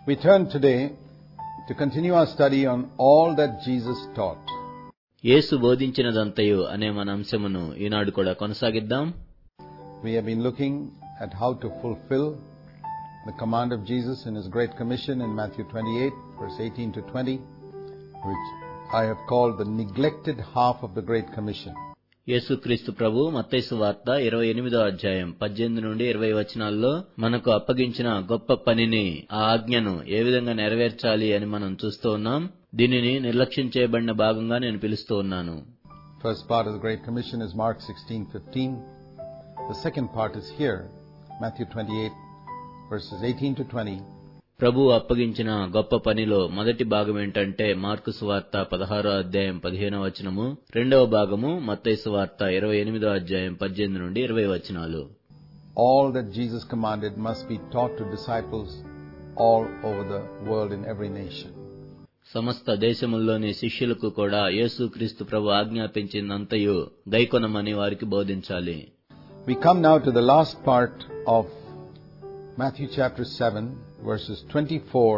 We turn today to continue our study on all that Jesus taught. యేసు బోధించినదంతయు అనే మన అంశమును ఈనాడు కూడా కొనసాగిద్దాం. We have been looking at how to fulfill the command of Jesus in his Great Commission in Matthew 28, verse 18 to 20, which I have called the neglected half of the Great Commission. యేసుక్రీస్తు ప్రభు మత్తయి సువార్త 28వ అధ్యాయం 18 నుండి 20 వచనాల్లో మనకు అప్పగించిన గొప్ప పనిని, ఆ ఆజ్ఞను ఏ విధంగా నెరవేర్చాలి అని మనం చూస్తూ ఉన్నాం. దీనిని నిర్లక్ష్యం చేయబడిన భాగంగా నేను పిలుస్తూ ఉన్నాను. First part of the Great Commission is Mark 16:15. The second part is here, Matthew 28, verses 18 to 20. ప్రభు అప్పగించిన గొప్ప పనిలో మొదటి భాగం ఏంటంటే మార్కు సువార్త 16వ అధ్యాయం 15వ వచనము, రెండవ భాగము మత్తయి సువార్త 28వ అధ్యాయం 18 నుండి 20 వచనాలు. All that Jesus commanded must be taught to disciples all over the world in every nation. సమస్త దేశముల్లోని శిష్యులకు కూడా యేసుక్రీస్తు ప్రభు ఆజ్ఞాపించినంతయు గైకొనమని వారికి బోధించాలి. We come now to the last part of Matthew chapter 7, verses 24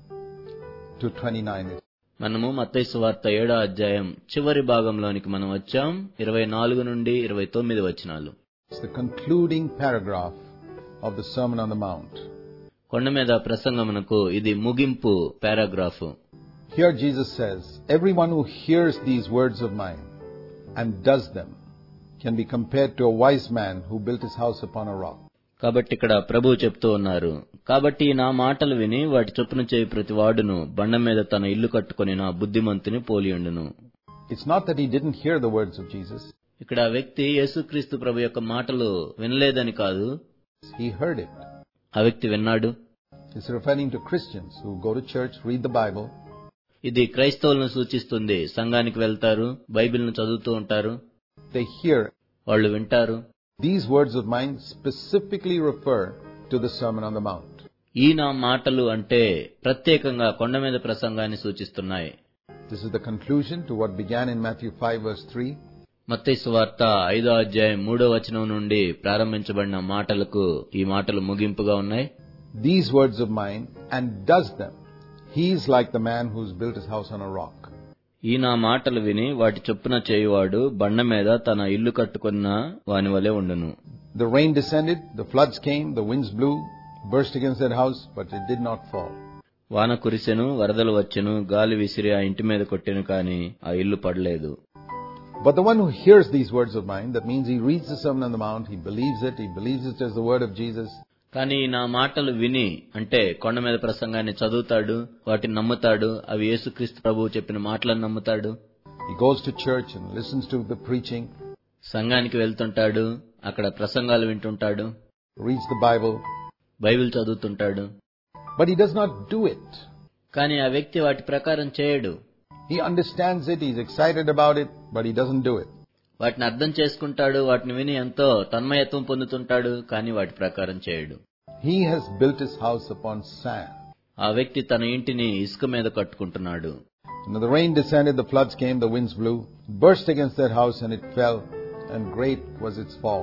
to 29. మనము మత్తయి సువార్త 7వ అధ్యాయం చివరి భాగంలోనికి మనం వచ్చాం. 24 నుండి 29 వచనాలు. It's the concluding paragraph of the Sermon on the Mount. కొండ మీద ప్రసంగమునకు ఇది ముగింపు paragraph. Here Jesus says, everyone who hears these words of mine and does them can be compared to a wise man who built his house upon a rock. కాబట్టి ఇక్కడ ప్రభువు చెప్తూ ఉన్నారు, కాబట్టి నా మాటలు విని వాటి చొప్పున చేయి ప్రతి వాడును బండ మీద తన ఇల్లు కట్టుకొని నా బుద్ధిమంతుని పోలియుండును. It's not that he didn't hear the words of Jesus. ఇక్కడ ఆ వ్యక్తి యేసుక్రీస్తు ప్రభు యొక్క మాటలు వినలేదని కాదు, He heard it. ఆ వ్యక్తి విన్నాడు. It's referring to Christians who go to church, read the Bible. ఇది క్రైస్తవులను సూచిస్తుంది. సంఘానికి వెళ్తారు, బైబిల్ను చదువుతూ ఉంటారు, They hear. వాళ్ళు వింటారు. These words of mine specifically refer to the Sermon on the Mount. ఈ నా మాటలు అంటే ప్రత్యేకంగా కొండ మీద ప్రసంగాన్ని సూచిస్తున్నాయి. This is the conclusion to what began in Matthew 5, verse 3. మత్తయి సువార్త 5వ అధ్యాయం 3వ వచనం నుండి ప్రారంభించబడిన మాటలకు ఈ మాటలు ముగింపుగా ఉన్నాయి. These words of mine and does them. He is like the man who's built his house on a rock. ఈ నా మాటలు విని వాటి చొప్పున చేయువాడు బండ మీద తన ఇల్లు కట్టుకున్న వాని వలె ఉండును. The rain descended, the floods came, the winds blew, burst against that house, but it did not fall. వాన కురిసెను, వరదలు వచ్చెను, గాలి విసిరి ఆ ఇంటి మీద కొట్టెను, కాని ఆ ఇల్లు పడలేదు. But the one who hears these words of mine, that means he reads the Sermon on the Mount, he believes it as the word of Jesus. కానీ నా మాటలు విని అంటే కొండ మీద ప్రసంగాన్ని చదువుతాడు, వాటిని నమ్ముతాడు, అవి యేసుక్రీస్తు ప్రభువు చెప్పిన మాటలను నమ్ముతాడు. He goes to church and listens to the preaching. సంఘానికి వెళ్తుంటాడు, అక్కడ ప్రసంగాలు వింటుంటాడు, reads the Bible. బైబిల్ చదువుతుంటాడు. But he does not do it. కానీ ఆ వ్యక్తి వాటి ప్రకారం చేయడు. He understands it, he's excited about it, but he doesn't do it. వాటిని అర్థం చేసుకుంటాడు, వాటిని విని ఎంతో తన్మయత్వం పొందుతుంటాడు, కానీ వాటి ప్రకారం చేయడు. He has built his house upon sand. ఆ వ్యక్తి తన ఇంటిని ఇసుక మీద కట్టుకుంటున్నాడు. And the rain descended, the floods came, the winds blew, burst against that house, and it fell, and great was its fall.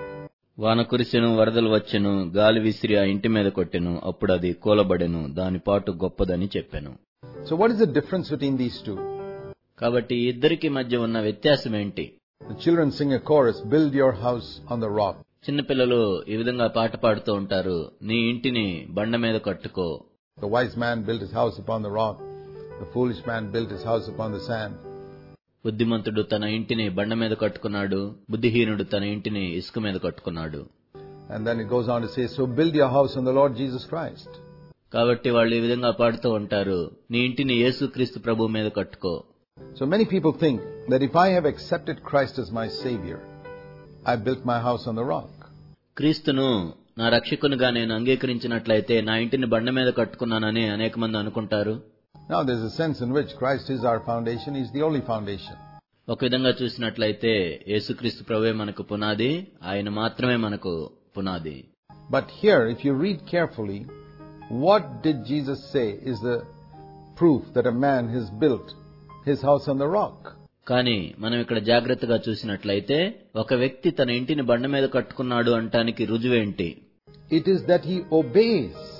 వాన కురిసెను, వరదలు వచ్చెను, గాలి విసిరి ఆ ఇంటి మీద కొట్టెను, అప్పుడు అది కూలబడెను, దాని పాటు గొప్పదని చెప్పెను. So what is the difference between these two? కాబట్టి ఇద్దరికి మధ్య ఉన్న వ్యత్యాసం ఏంటి? The children sing a chorus, build your house on the rock. చిన్నపిల్లలు ఈ విధంగా పాట పాడుతూ ఉంటారు, నీ ఇంటిని బండ మీద కట్టుకో. The wise man built his house upon the rock. The foolish man built his house upon the sand. బుద్ధిమంతుడు తన ఇంటిని బండ మీద కట్టుకున్నాడు, బుద్ధిహీనుడు తన ఇంటిని ఇసుక మీద కట్టుకున్నాడు. And then it goes on to say, so build your house on the Lord Jesus Christ. కాబట్టి వాళ్ళు ఈ విధంగా పాడుతూ ఉంటారు, నీ ఇంటిని యేసుక్రీస్తు ప్రభువు మీద కట్టుకో. So many people think that if I have accepted Christ as my Savior, I built my house on the rock. క్రీస్తును నా రక్షకునిగా నేను అంగీకరించినట్లయితే నా ఇంటిని బండ మీద కట్టుకున్నానని అనేక మంది అనుకుంటారు. Now there's a sense in which Christ is our foundation, he's the only foundation. ఒక విధంగా చూసినట్లయితే యేసుక్రీస్తు ప్రభువే మనకు పునాది, ఆయన మాత్రమే మనకు పునాది. But here, if you read carefully, what did Jesus say is the proof that a man has built his house on the rock? కానీ మనం ఇక్కడ జాగ్రత్తగా చూసినట్లయితే ఒక వ్యక్తి తన ఇంటిని బండ మీద కట్టుకున్నాడు అంటానికి రుజువేంటి? It is that he obeys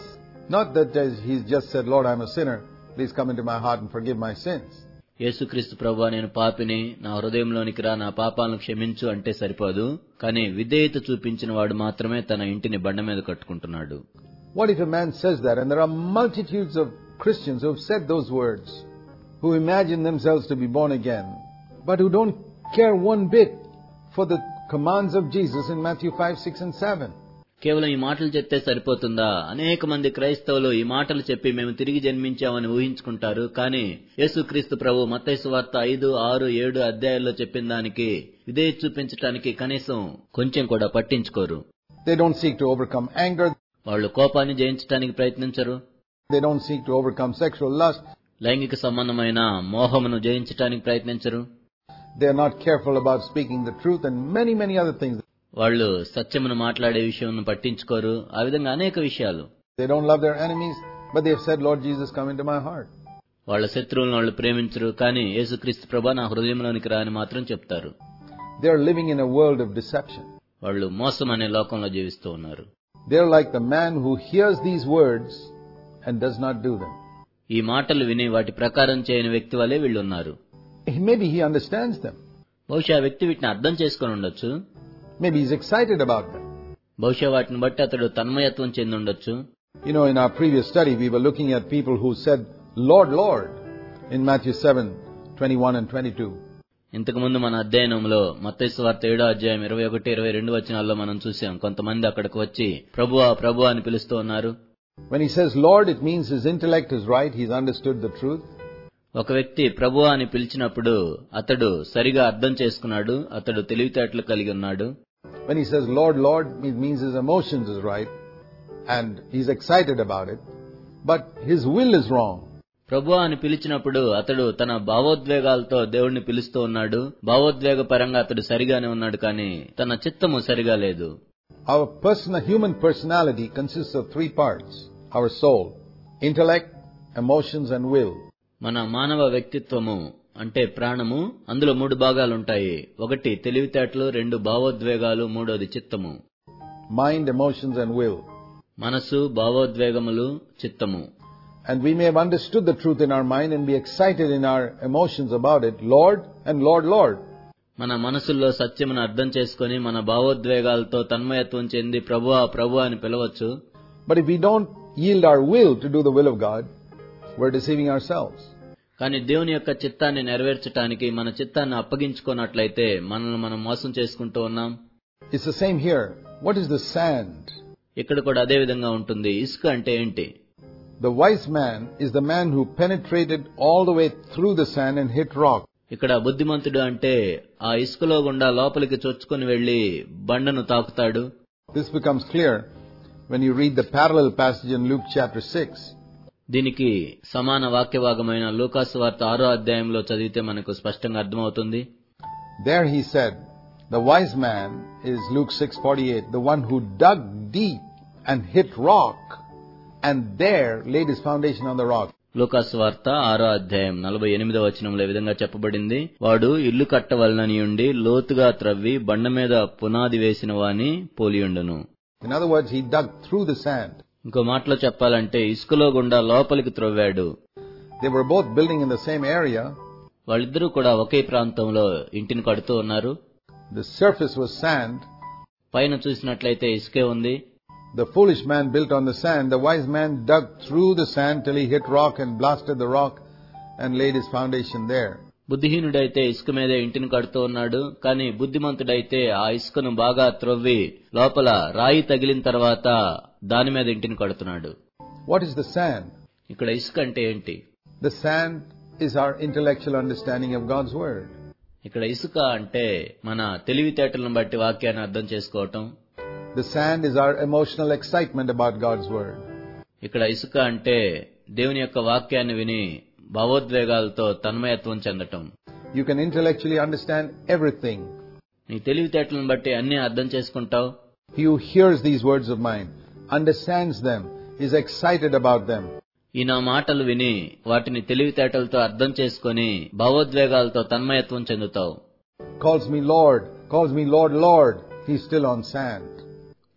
Not that he's just said, Lord, I'm a sinner. Please come into my heart and forgive my sins. యేసుక్రీస్తు ప్రభువా, నేను పాపిని, నా హృదయంలోనికి రా, నా పాపాలను క్షమించు అంటే సరిపోదు. కానీ విధేయత చూపించిన వాడు మాత్రమే తన ఇంటిని బండ మీద కట్టుకుంటున్నాడు. What if a man says that, and there are multitudes of Christians who have said those words, who imagine themselves to be born again, but who don't care one bit for the commands of Jesus in Matthew 5, 6 and 7. కేవలం ఈ మాటలు చెప్తే సరిపోతుందా? అనేక మంది క్రైస్తవులు ఈ మాటలు చెప్పి మేము తిరిగి జన్మించామని ఊహించుకుంటారు. కానీ యేసుక్రీస్తు ప్రభు మత్తయి సువార్త 5, 6, 7 అధ్యాయాల్లో చెప్పిన దానికి విధేయత చూపించడానికి కనీసం కొంచెం కూడా పట్టించుకోరు. They don't seek to overcome anger. వాళ్ళు కోపాన్ని జయించడానికి ప్రయత్నించరు. They don't seek to overcome sexual lust. లైంగిక సంబంధమైన మోహమును జయించడానికి ప్రయత్నించరు. They are not careful about speaking the truth and many, many other things. వాళ్ళు సత్యమును మాట్లాడే విషయం పట్టించుకోరు. ఆ విధంగా అనేక విషయాలు. They don't love their enemies, but they have said, Lord Jesus, come into my heart. వాళ్ళ శత్రువులను వాళ్ళు ప్రేమించరు, కానీ యేసుక్రీస్తు ప్రభువా నా హృదయంలోనికి రా అని మాత్రం చెప్తారు. They are living in a world of deception. వాళ్ళు మోసం అనే లోకంలో జీవిస్తూ ఉన్నారు. They are like the man who hears these words and does not do them. ఈ మాటలు విని వాటి ప్రకారం చేయని వ్యక్తి వలె వీళ్ళున్నారు. Maybe he understands them. బహుశా ఆ వ్యక్తి వీటిని అర్థం చేసుకుని ఉండొచ్చు. Maybe he's excited about them. బహుశా వాటిని బట్టి అతడు తన్మయత్వం చెంది ఉండొచ్చు. You know, in our previous study, we were looking at people who said, Lord, Lord, in Matthew 7, 21 and 22. ఇంతకుముందు మన అధ్యయనంలో మత్తయి సువార్త 7వ అధ్యాయం 21, 22 వచనాల్లో మనం చూసాం. కొంతమంది అక్కడికి వచ్చి ప్రభువా ప్రభువా అని పిలుస్తూ ఉన్నారు. When he says Lord, it means his intellect is right, he's understood the truth. ఒక వ్యక్తి ప్రభువా అని పిలిచినప్పుడు అతడు సరిగా అర్థం చేసుకున్నాడు, అతడు తెలివితేటలు కలిగి ఉన్నాడు. When he says Lord, Lord, it means his emotions is right and he's excited about it, but his will is wrong. ప్రభువా అని పిలిచినప్పుడు అతడు తన భావోద్వేగాలతో దేవుణ్ణి పిలుస్తూ ఉన్నాడు. భావోద్వేగ పరంగా అతడు సరిగానే ఉన్నాడు, కానీ తన చిత్తము సరిగా లేదు. Our human personality consists of 3 parts. Our soul, intellect, emotions and will. మన మానవ వ్యక్తిత్వము అంటే ప్రాణము, అందులో 3 భాగాలుంటాయి. 1 తెలివితేటలు, 2 భావోద్వేగాలు, 3వది చిత్తము. Mind, emotions and will. మనసు, భావోద్వేగములు, చిత్తము. And we may have understood the truth in our mind and be excited in our emotions about it, Lord and Lord, Lord. మన మనసుల్లో సత్యమును అర్థం చేసుకుని మన భావోద్వేగాలతో తన్మయత్వం చెంది ప్రభువా ప్రభువా అని పిలవచ్చు. But if we don't yield our will to do the will of God, we're deceiving ourselves. కానీ దేవుని యొక్క చిత్తాన్ని నెరవేర్చడానికి మన చిత్తాన్ని అప్పగించుకున్నట్లయితే మనల్ని మనం మోసం చేసుకుంటూ ఉన్నాం. It's the same here. What is the sand? ఇక్కడ కూడా అదే విధంగా ఉంటుంది. ఇసుక అంటే ఏంటి? The wise man is the man who penetrated all the way through the sand and hit rock. ఇక్కడ బుద్ధిమంతుడు అంటే ఆ ఇసుకలో గుండా లోపలికి చొచ్చుకొని వెళ్లి బండను తాకుతాడు. This becomes clear when you read the parallel passage in Luke chapter 6. దీనికి సమాన వాక్యభాగమైన లూకాసు వార్త 6వ అధ్యాయంలో చదివితే మనకు స్పష్టంగా అర్థమవుతుంది. There he said, the wise man is Luke 6:48, the one who dug deep and hit rock and there laid his foundation on the rock. లూకాసు వార్త 6వ అధ్యాయం 48వ వచనంలో ఈ విధంగా చెప్పబడింది, వాడు ఇల్లు కట్టవలననియుండి లోతుగా త్రవ్వి బండ మీద పునాది వేసిన వాని పోలియుండును. In other words, he dug through the sand. ఇంకో మాటలో చెప్పాలంటే ఇసుకలో గుండా లోపలికి త్రవ్వాడు. They were both building in the same area. వాళ్ళిద్దరూ కూడా ఒకే ప్రాంతంలో ఇంటిని కడుతూ ఉన్నారు. The surface was sand. పైన చూసినట్లయితే ఇసుకే ఉంది. The foolish man built on the sand. The wise man dug through the sand till he hit rock and blasted the rock and laid his foundation there. బుద్ధిహీనుడైతే ఇసుక మీద ఇంటిని కడుతూ ఉన్నాడు, కానీ బుద్ధిమంతుడైతే ఆ ఇసుకను బాగా త్రవ్వి లోపల రాయి తగిలిన తర్వాత దాని మీద ఇంటిని కడుతున్నాడు. What is the sand? ఇక్కడ ఇసుక అంటే ఏంటి? The sand is our intellectual understanding of God's word. ఇక్కడ ఇసుక అంటే మన తెలివితేటలను బట్టి వాక్యాన్ని అర్థం చేసుకోవటం. The sand is our emotional excitement about God's word. ఇక్కడ ఇసుక అంటే దేవుని యొక్క వాక్యాన్ని విని భావోద్వేగాలతో తన్మయత్వం చెందటం. You can intellectually understand everything. నీ తెలివితేటలను బట్టి అన్నీ అర్థం చేసుకుంటావు. He who hears these words of mine, understands them, is excited about them. ఈ నా మాటలు విని వాటిని తెలివితేటలతో అర్థం చేసుకుని భావోద్వేగాలతో తన్మయత్వం చెందుతావు. Calls me Lord, Lord, he's still on sand.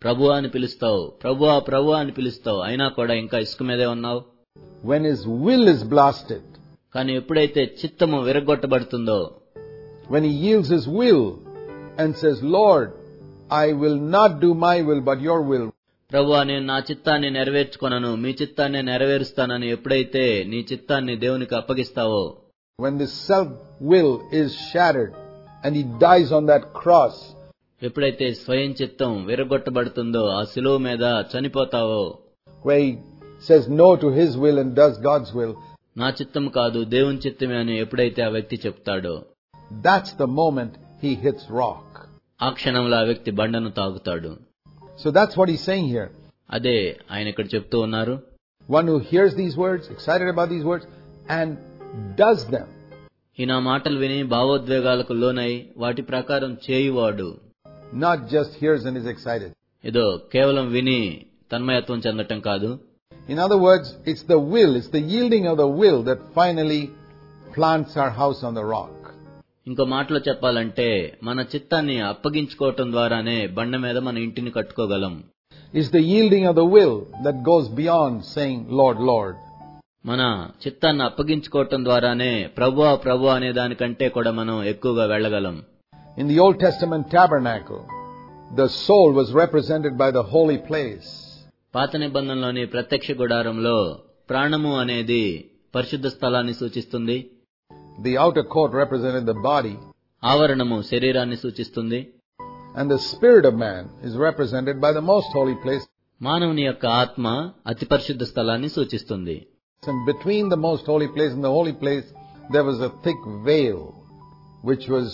ప్రభువా అని పిలుస్తావు, ప్రభువా ప్రభువా అని పిలుస్తావు, అయినా కూడా ఇంకా ఇసుక మీదే ఉన్నావు. When his will is blasted, కానీ ఎప్పుడైతే చిత్తము విరగొట్టబడుతుందో, when he yields his will and says, Lord, I will not do my will but your will. ప్రభువా నేను నా చిత్తాన్ని నెరవేర్చుకొనను, మీ చిత్తాన్ని నెరవేరుస్తానని ఎప్పుడైతే నీ చిత్తాన్ని దేవునికి అప్పగిస్తావో, when this self-will is shattered and he dies on that cross, ఎప్పుడైతే స్వయం చిత్తం విరగొట్టబడుతుందో ఆ శిలువ మీద చనిపోతావో, where he says no to his will and does God's will, నా చిత్తం కాదు దేవుని చిత్తమే అని ఎప్పుడైతే ఆ వ్యక్తి చెప్తాడో, that's the moment he hits rock. ఆ క్షణంలో ఆ వ్యక్తి బండను తాగుతాడు. So that's what he's saying here. అదే ఆయన ఇక్కడ చెప్తూ ఉన్నారు. One who hears these words, excited about these words, and does them. ఈ నా మాటలు విని భావోద్వేగాలకు లోనై వాటి ప్రకారం చేయువాడు, Not just hears and is excited. ఏదో కేవలం విని తన్మయత్వం చెందటం కాదు. In other words, it's the will, it's the yielding of the will that finally plants our house on the rock. ఇంకో మాటలో చెప్పాలంటే మన చిత్తాన్ని అప్పగించుకోవటం ద్వారానే బండ మీద మన ఇంటిని కట్టుకోగలం. It's the yielding of the will that goes beyond saying, Lord, Lord. మన చిత్తాన్ని అప్పగించుకోవటం ద్వారానే ప్రభువా ప్రభువా అనే దానికంటే కూడా మనం ఎక్కువగా వెళ్ళగలం. In the Old Testament tabernacle, the soul was represented by the holy place. పాత నిబంధనలోని ప్రత్యక్ష గుడారంలో ప్రాణము అనేది పరిశుద్ధ స్థలాన్ని సూచిస్తుంది. The outer court represented the body. ఆవరణము శరీరాన్ని సూచిస్తుంది. And the spirit of man is represented by the most holy place. మానవుని యొక్క ఆత్మ అతి పరిశుద్ధ స్థలాన్ని సూచిస్తుంది. And between the most holy place and the holy place, there was a thick veil, which was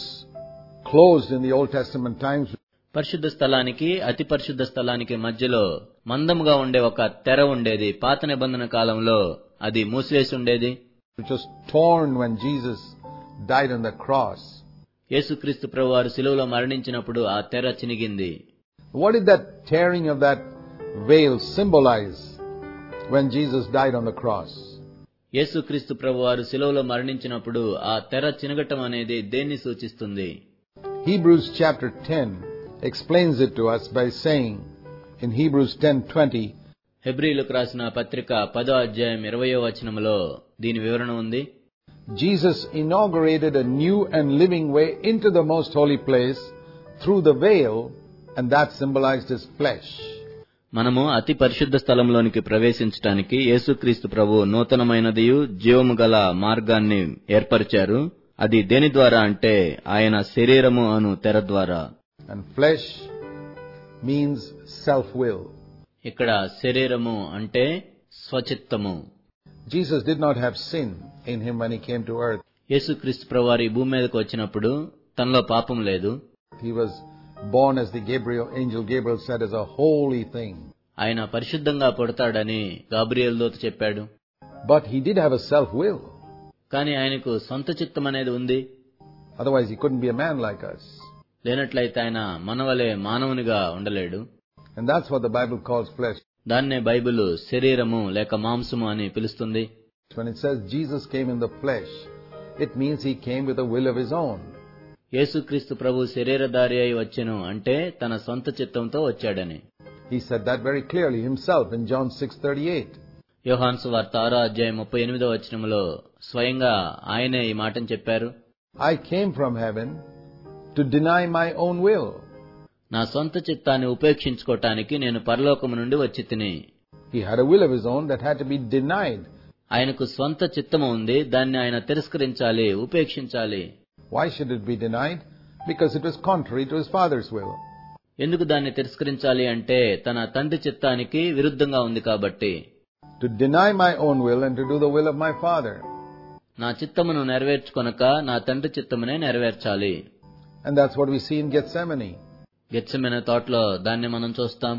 closed in the Old Testament times. పరిశుద్ధ స్థలానికి అతి పరిశుద్ధ స్థలానికి మధ్యలో మందముగా ఉండే ఒక తెర ఉండేది. పాత నిబంధన కాలంలో అది మూసివేసి ఉండేది. Which was torn when Jesus died on the cross. యేసుక్రీస్తు ప్రభువారు శిలువలో మరణించినప్పుడు ఆ తెర చినిగింది. What did that tearing of that veil symbolize when Jesus died on the cross? యేసుక్రీస్తు ప్రభువారు శిలువలో మరణించినప్పుడు ఆ తెర చినగటం అనేది దేన్ని సూచిస్తుంది? Hebrews chapter 10 explains it to us by saying in Hebrews 10:20, హెబ్రీయులకు రాసిన పత్రిక 10వ అధ్యాయం 20వ వచనములో దీని వివరణ ఉంది. Jesus inaugurated a new and living way into the most holy place through the veil, and that symbolized his flesh. మనము అతి పరిశుద్ధ స్థలంలోనికి ప్రవేశించడానికి యేసుక్రీస్తు ప్రభు నూతనమైనదియు జీవము గల మార్గాన్ని ఏర్పరిచారు. అది దేని ద్వారా అంటే ఆయన శరీరము అను తెర ద్వారా. And flesh means self-will. ఇక్కడ శరీరము అంటే స్వచిత్తము. Jesus did not have sin in him when he came to earth. యేసుక్రీస్తు ప్రభువారు ఈ భూమి మీదకు వచ్చినప్పుడు తనలో పాపం లేదు. He was born, as the angel Gabriel said, as a holy thing. ఆయన పరిశుద్ధంగా పుడతాడని గాబ్రియేలు దూత చెప్పాడు. But he did have a self-will. కానీ ఆయనకు సొంత చిత్తం అనేది ఉంది. Otherwise he couldn't be a man like us. లేనట్లయితే ఆయన మనవలే మానవునిగా ఉండలేడు. And that's what the Bible calls flesh. దాన్నే బైబిలు శరీరము లేక మాంసము అని పిలుస్తుంది. When it says Jesus came in the flesh, it means he came with a will of his own. యేసుక్రీస్తు ప్రభు శరీరధారి అయి వచ్చెను అంటే తన సొంత చిత్తంతో వచ్చాడని. He said that very clearly himself in John 6:38. యోహాను సువార్త 6వ అధ్యాయం 38వ వచనములో స్వయంగా ఆయనే ఈ మాటను చెప్పారు. I came from heaven to deny my own will. నా సొంత చిత్తాన్ని ఉపేక్షించుకోవటానికి నేను పరలోకము నుండి వచ్చి తిని. He had a will of his own that had to be denied. ఆయనకు స్వంత చిత్తము ఉంది, దాన్ని ఆయన తిరస్కరించాలి, ఉపేక్షించాలి. Why should it be denied? Because it was contrary to his father's will. ఎందుకు దాన్ని తిరస్కరించాలి అంటే తన తండ్రి చిత్తానికి విరుద్ధంగా ఉంది కాబట్టి. To deny my own will and to do the will of my father. నా చిత్తమును నెరవేర్చుకొనక నా తండ్రి చిత్తమునే నెరవేర్చాలి. And that's what we see in Gethsemane. Gethsemane తోటలో దాన్ని మనం చూస్తాం.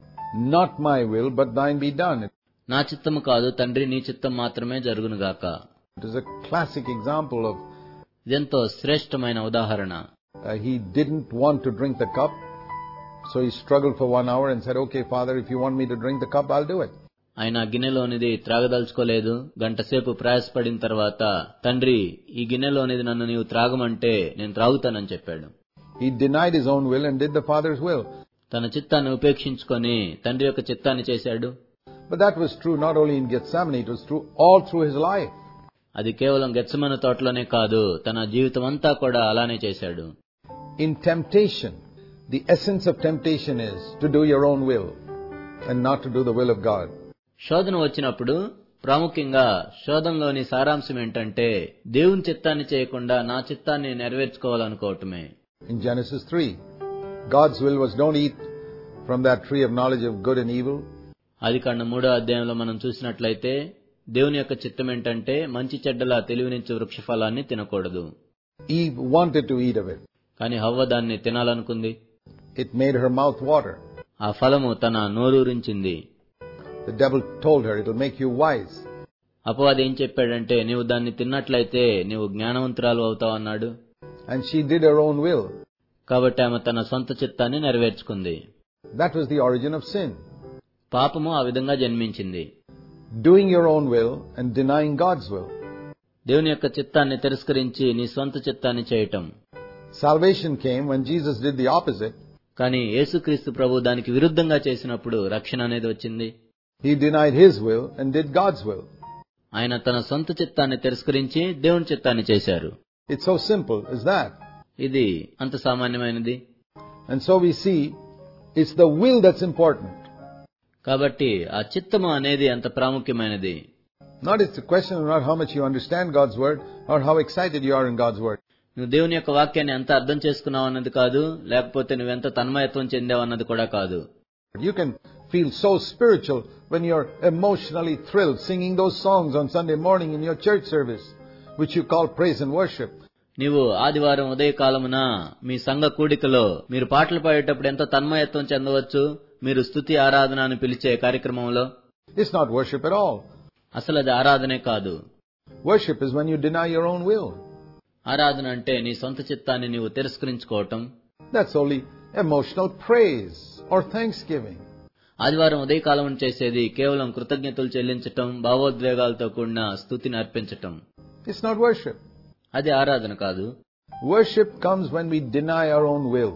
Not my will, but thine be done. నా చిత్తము కాదు తండ్రి నీ చిత్తం మాత్రమే జరుగునుగాక. It is a classic example of ఇదెంతో శ్రేష్టమైన ఉదాహరణ. He didn't want to drink the cup, so he struggled for 1 hour and said, okay, Father, if you want me to drink the cup, I'll do it. ఆయన గిన్నెలోనిది త్రాగదలుచుకోలేదు. గంటసేపు ప్రయాసపడిన తర్వాత తండ్రి ఈ గిన్నెలోనిది నన్ను నీవు త్రాగమంటే నేను త్రాగుతానని చెప్పాడు. He denied his own will and did the Father's will. తన చిత్తాన్ని ఉపేక్షించుకొని తండ్రి యొక్క చిత్తాన్ని చేశాడు. But that was true not only in Gethsemane, it was true all through his life. అది కేవలం గెత్సెమనే తోటలోనే కాదు, తన జీవితం అంతా కూడా అలానే చేశాడు. In temptation, the essence of temptation is to do your own will and not to do the will of God. శోధన వచ్చినప్పుడు ప్రాముఖ్యంగా శోధనలోని సారాంశం ఏంటంటే దేవుని చిత్తాన్ని చేయకుండా నా చిత్తాన్ని నెరవేర్చుకోవాలనుకోవటమే. In Genesis 3, God's will was don't eat from that tree of knowledge of good and evil. ఆదికాండం 3వ అధ్యాయంలో మనం చూసినట్లయితే దేవుని యొక్క చిత్తం ఏంటంటే మంచి చెడ్డల తెలివినిచ్చు వృక్ష ఫలాన్ని తినకూడదు. Eve wanted to eat of it. కానీ హవ్వ దాన్ని తినాలనుకుంది. It made her mouth water. ఆ ఫలము తన నోరూరించింది. The devil told her, it'll make you wise. అపవాది ఏం చెప్పాడంటే నీవు దాన్ని తిన్నట్లయితే నీవు జ్ఞానవంతురాలు అవుతావు అన్నాడు. And she did her own will. కాబట్టి ఆమె తన సొంత చిత్తాన్ని నెరవేర్చుకుంది. That was the origin of sin. పాపము ఆ విధంగా జన్మించింది. Doing your own will and denying God's will. దేవుని యొక్క చిత్తాన్ని తిరస్కరించి నీ సొంత చిత్తాన్ని చేయటం. Salvation came when Jesus did the opposite. కానీ యేసుక్రీస్తు ప్రభు దానికి విరుద్ధంగా చేసినప్పుడు రక్షణ అనేది వచ్చింది. He denied his will and did God's will. ఆయన తన సొంత చిత్తాన్ని తిరస్కరించి దేవుని చిత్తాన్ని చేశారు. It's so simple as that. ఇది అంత సామాన్యమైనది. And so we see it's the will that's important. కాబట్టి ఆ చిత్తము అనేది అంత ప్రాముఖ్యమైనది. Not it's a question of not how much you understand God's word or how excited you are in God's word. నువ్వు దేవుని యొక్క వాక్యాన్ని ఎంత అర్థం చేసుకున్నావు అన్నది కాదు, లేకపోతే నువ్వెంత తన్మయత్వం చెందావు అన్నది కూడా కాదు. You can feel so spiritual when you're emotionally thrilled singing those songs on Sunday morning in your church service, which you call praise and worship. నీవు ఆదివారం ఉదయకాలమున మీ సంఘ కూడికలో మీరు పాటలు పాడేటప్పుడు ఎంత తన్మయత్వం చెందవచ్చు, మీరు స్తుతి ఆరాధన అని పిలిచే కార్యక్రమంలో. It's not worship at all. అసలు అది ఆరాధనే కాదు. Worship is when you deny your own will. ఆరాధన అంటే నీ సొంత చిత్తాన్ని నీవు తిరస్కరించుకోవటం. That's only emotional praise or thanksgiving. ఆదివారం ఉదయకాలం చేసేది కేవలం కృతజ్ఞతలు చెల్లించటం, భావోద్వేగాలతో కూడిన స్తుతిని అర్పించటం. It's not worship. అది ఆరాధన కాదు. Worship comes when we deny our own will.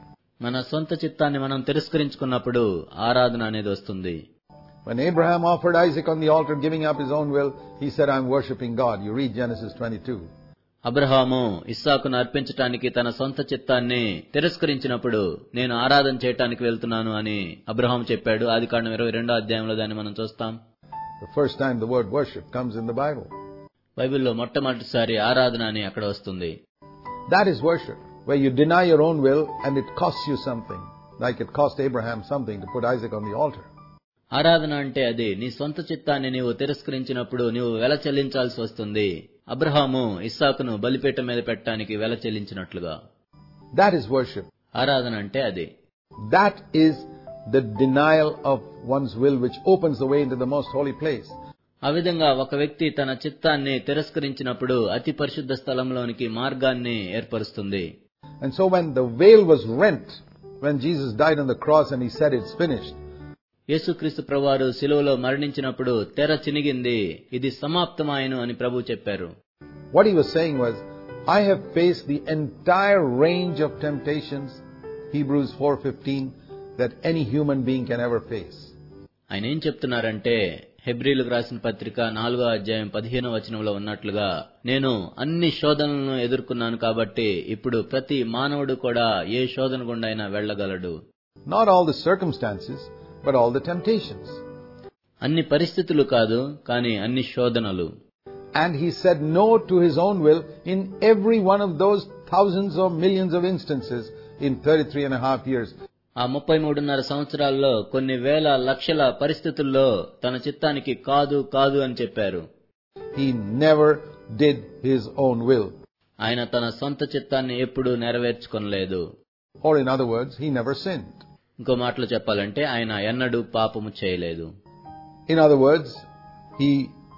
మన సొంత చిత్తాన్ని మనం తిరస్కరించుకున్నప్పుడు ఆరాధన అనేది వస్తుంది. When Abraham offered Isaac on the altar giving up his own will, he said, I'm worshiping God. You read Genesis 22. Abraham ఇస్సాకును అర్పించటానికి తన సొంత చిత్తాన్ని తిరస్కరించినప్పుడు నేను ఆరాధన చేయటానికి వెళ్తున్నాను అని అబ్రహాం చెప్పాడు. ఆదికాండం 22వ అధ్యాయంలో దాన్ని మనం చూస్తాం. The first time the word worship comes in the Bible. బైబిల్లో మొట్టమొదటిసారి ఆరాధన అని అక్కడ వస్తుంది. That is worship, where you deny your own will and it costs you something, like it cost Abraham something to put Isaac on the altar. ఆరాధన అంటే అది నీ సొంత చిత్తాన్ని నీవు తిరస్కరించినప్పుడు నీవు వెల చెల్లించాల్సి వస్తుంది. అబ్రహాము ఇస్సాకును బలిపీఠం మీద పెట్టడానికి వెల చెల్లించినట్లుగా. That is worship. ఆరాధన అంటే అది. That is the denial of one's will which opens the way into the most holy place. ఆ విధంగా ఒక వ్యక్తి తన చిత్తాన్ని తిరస్కరించినప్పుడు అతి పరిశుద్ధ స్థలంలోనికి మార్గాన్ని ఏర్పరుస్తుంది. And so when the veil was rent, when Jesus died on the cross and he said it's finished, యేసుక్రీస్తు ప్రభువారు శిలువలో మరణించినప్పుడు తెర చినిగింది, ఇది సమాప్తమాయెను అని ప్రభు చెప్పారు. What he was saying was, I have faced the entire range of temptations, Hebrews 4:15, that any human being can ever face. ఆయన ఏం చెప్తున్నారంటే హెబ్రీలకు రాసిన పత్రిక 4వ అధ్యాయం 15వ వచనంలో ఉన్నట్లుగా నేను అన్ని శోధనలను ఎదుర్కొన్నాను కాబట్టి ఇప్పుడు ప్రతి మానవుడు కూడా ఏ శోధన గుండా అయినా వెళ్ళగలడు. Not all the circumstances, but all the temptations. అన్ని పరిస్థితులు కాదు, కానీ అన్ని శోధనలు. And he said no to his own will in every one of those thousands or millions of instances in 33.5 years. ఆ 33.5 సంవత్సరాల్లో కొన్ని వేల లక్షల పరిస్థితుల్లో తన చిత్తానికి కాదు కాదు అని చెప్పారు. He never did his own will. ఆయన తన సొంత చిత్తాన్ని ఎప్పుడూ నెరవేర్చుకొనలేదు. Or in other words, he never sinned. ఇంకో మాటలో చెప్పాలంటే ఆయన ఎన్నడూ పాపము చేయలేదు. In other words, he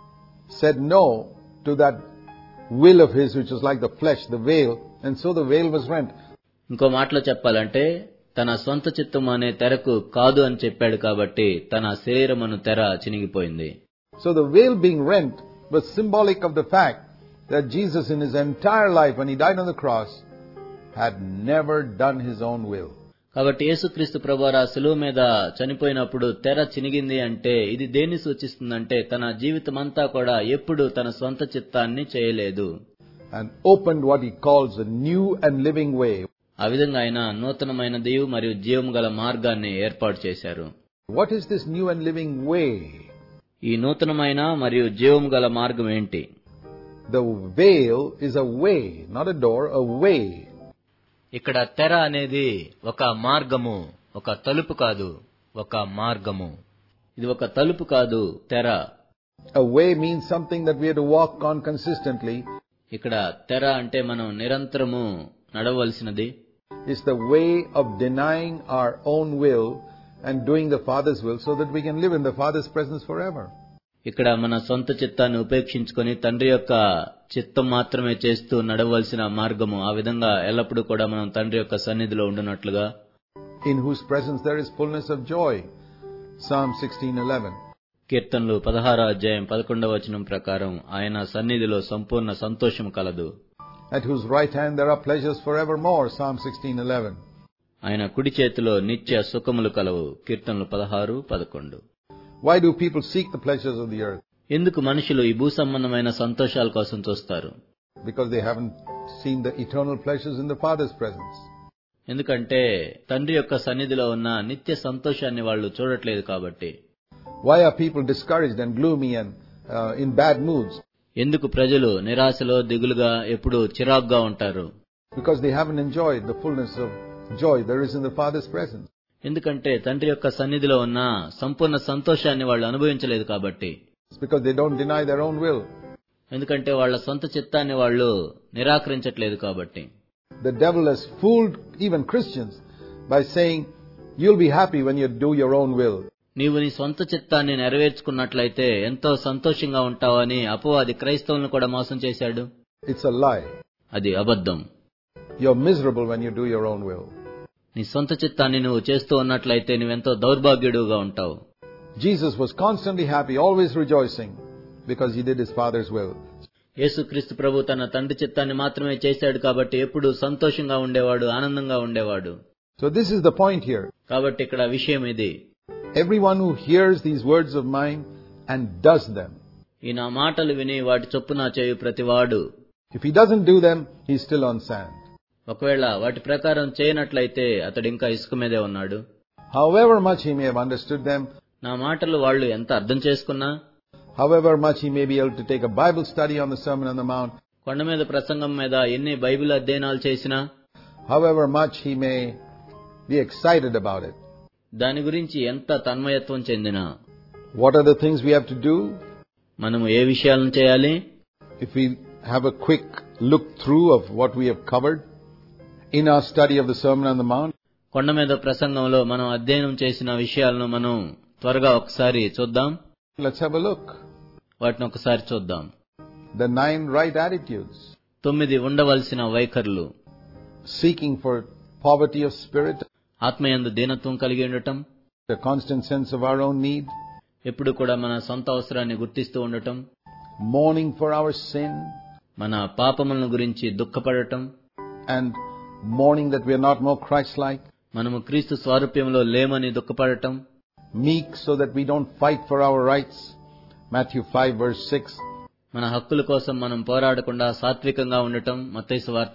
said no to that will of his which was like the flesh, the veil, and so the veil was rent. ఇంకో మాటలో చెప్పాలంటే తన సొంత చిత్తము అనే తెరకు కాదు అని చెప్పాడు కాబట్టి తన శరీరమును తెర చినిగిపోయింది. So the veil being rent was symbolic of the fact that Jesus in his entire life when he died on the cross had never done his own will. కాబట్టి యేసుక్రీస్తు ప్రభువారు ఆ శిలువ మీద చనిపోయినప్పుడు తెర చినిగింది అంటే ఇది దేన్ని సూచిస్తుందంటే తన జీవితమంతా కూడా ఎప్పుడు తన సొంత చిత్తాన్ని చేయలేదు. And opened what he calls a new and living way. ఆ విధంగా ఆయన నూతనమైనది మరియు జీవము గల మార్గాన్ని ఏర్పాటు చేశారు. What is this new and living way? ఈ నూతనమైన మరియు జీవము గల మార్గం ఏంటి? The veil is a way, not a door, a way. ఇక్కడ తెర అనేది ఒక మార్గము, ఒక తలుపు కాదు, ఒక మార్గము. ఇది ఒక తలుపు కాదు, తెర. A way means something that we have to walk on consistently. ఇక్కడ తెర అంటే మనం నిరంతరము నడవలసినది. It's the way of denying our own will and doing the Father's will so that we can live in the Father's presence forever. ఇక్కడ మన సొంత చిత్తాన్ని ఉపేక్షించుకొని తండ్రి యొక్క చిత్తం మాత్రమే చేస్తూ నడవలసిన మార్గము. ఆ విధంగా ఎల్లప్పుడూ కూడా మనం తండ్రి యొక్క సన్నిధిలో ఉండునట్లుగా. In whose presence there is fullness of joy. Psalm 16:11. కీర్తనలు 16:11 ప్రకారం ఆయన సన్నిధిలో సంపూర్ణ సంతోషం కలదు. At whose right hand there are pleasures forevermore. Psalm 16:11. ఆయన కుడి చేతిలో నిత్య సుఖములు కలవు. కీర్తనలు 16:11. Why do people seek the pleasures of the earth? ఎందుకు మనుషులు ఈ భూ సంబంధమైన సంతోషాల కోసం చూస్తారు? Because they haven't seen the eternal pleasures in the Father's presence. ఎందుకంటే తండ్రి యొక్క సన్నిధిలో ఉన్న నిత్య సంతోషాన్ని వాళ్ళు చూడట్లేదు కాబట్టి. Why are people discouraged and gloomy and in bad moods? ఎందుకు ప్రజలు నిరాశలో దిగులుగా ఎప్పుడూ చిరాగ్గా ఉంటారు? Because they haven't enjoyed the fullness of joy there is in the Father's presence. ఎందుకంటే తండ్రి యొక్క సన్నిధిలో ఉన్న సంపూర్ణ సంతోషాన్ని వాళ్ళు అనుభవించలేదు కాబట్టి. It's because they don't deny their own will. ఎందుకంటే వాళ్ళ సొంత చిత్తాన్ని వాళ్ళు నిరాకరించట్లేదు కాబట్టి. The devil has fooled even Christians by saying, you'll be happy when you do your own will. నీవు నీ సొంత చిత్తాన్ని నెరవేర్చుకున్నట్లయితే ఎంతో సంతోషంగా ఉంటావని అపవాది క్రైస్తవులను కూడా మోసం చేశాడు. It's a lie. అది అబద్ధం. You're miserable when you do your own will. నీ సొంత చిత్తాన్ని నువ్వు చేస్తూ ఉన్నట్లయితే నువ్వెంతో దౌర్భాగ్యుడుగా ఉంటావు. Jesus was constantly happy, always rejoicing, because he did his Father's will. యేసుక్రీస్తు ప్రభు తన తండ్రి చిత్తాన్ని మాత్రమే చేశాడు కాబట్టి ఎప్పుడు సంతోషంగా ఉండేవాడు, ఆనందంగా ఉండేవాడు. So this is the point here. కాబట్టి ఇక్కడ విషయం ఇది. Everyone who hears these words of mine and does them. ఈ నా మాటలు విని వాటి చొప్పున చేయు ప్రతివాడు. If he doesn't do them, he's still on sand. ఒకవేళ వాటి ప్రకారం చేయనట్లయితే అతడు ఇంకా ఇసుక మీదే ఉన్నాడు. However much he may have understood them, నా మాటలు వాళ్ళు ఎంత అర్థం చేసుకున్నా, however much he may be able to take a Bible study on the Sermon on the Mount, కొండ మీద ప్రసంగం మీద ఎన్ని బైబిల్ అధ్యయనాలు చేసినా, however much he may be excited about it, దాని గురించి ఎంత తన్మయత్వం చెందినా, what are the things we have to do? మనము ఏ విషయాలను చేయాలి? If we have a quick look through of what we have covered in our study of the Sermon on the Mount, కొండ మీద ప్రసంగంలో మనం అధ్యయనం చేసిన విషయాలను మనం త్వరగా ఒకసారి చూద్దాం. let's have a look. వాటిని ఒకసారి చూద్దాం. The 9 right attitudes. 9 ఉండవలసిన వైఖరులు. Seeking for poverty of spirit, ఆత్మయందు దీనత్వం కలిగి ఉండటం, the constant sense of our own need, ఎప్పుడు కూడా మన సొంత అవసరాన్ని గుర్తిస్తూ ఉండటం, mourning for our sin, మన పాపములను గురించి దుఃఖపడటం, and mourning that we are not more Christ-like, మనము క్రీస్తు స్వారూప్యంలో లేమని దుఃఖపడటం, meek so that we don't fight for our rights, Matthew 5:6, మన హక్కుల కోసం మనం పోరాడకుండా సాత్వికంగా ఉండటం, మత్తయి సువార్త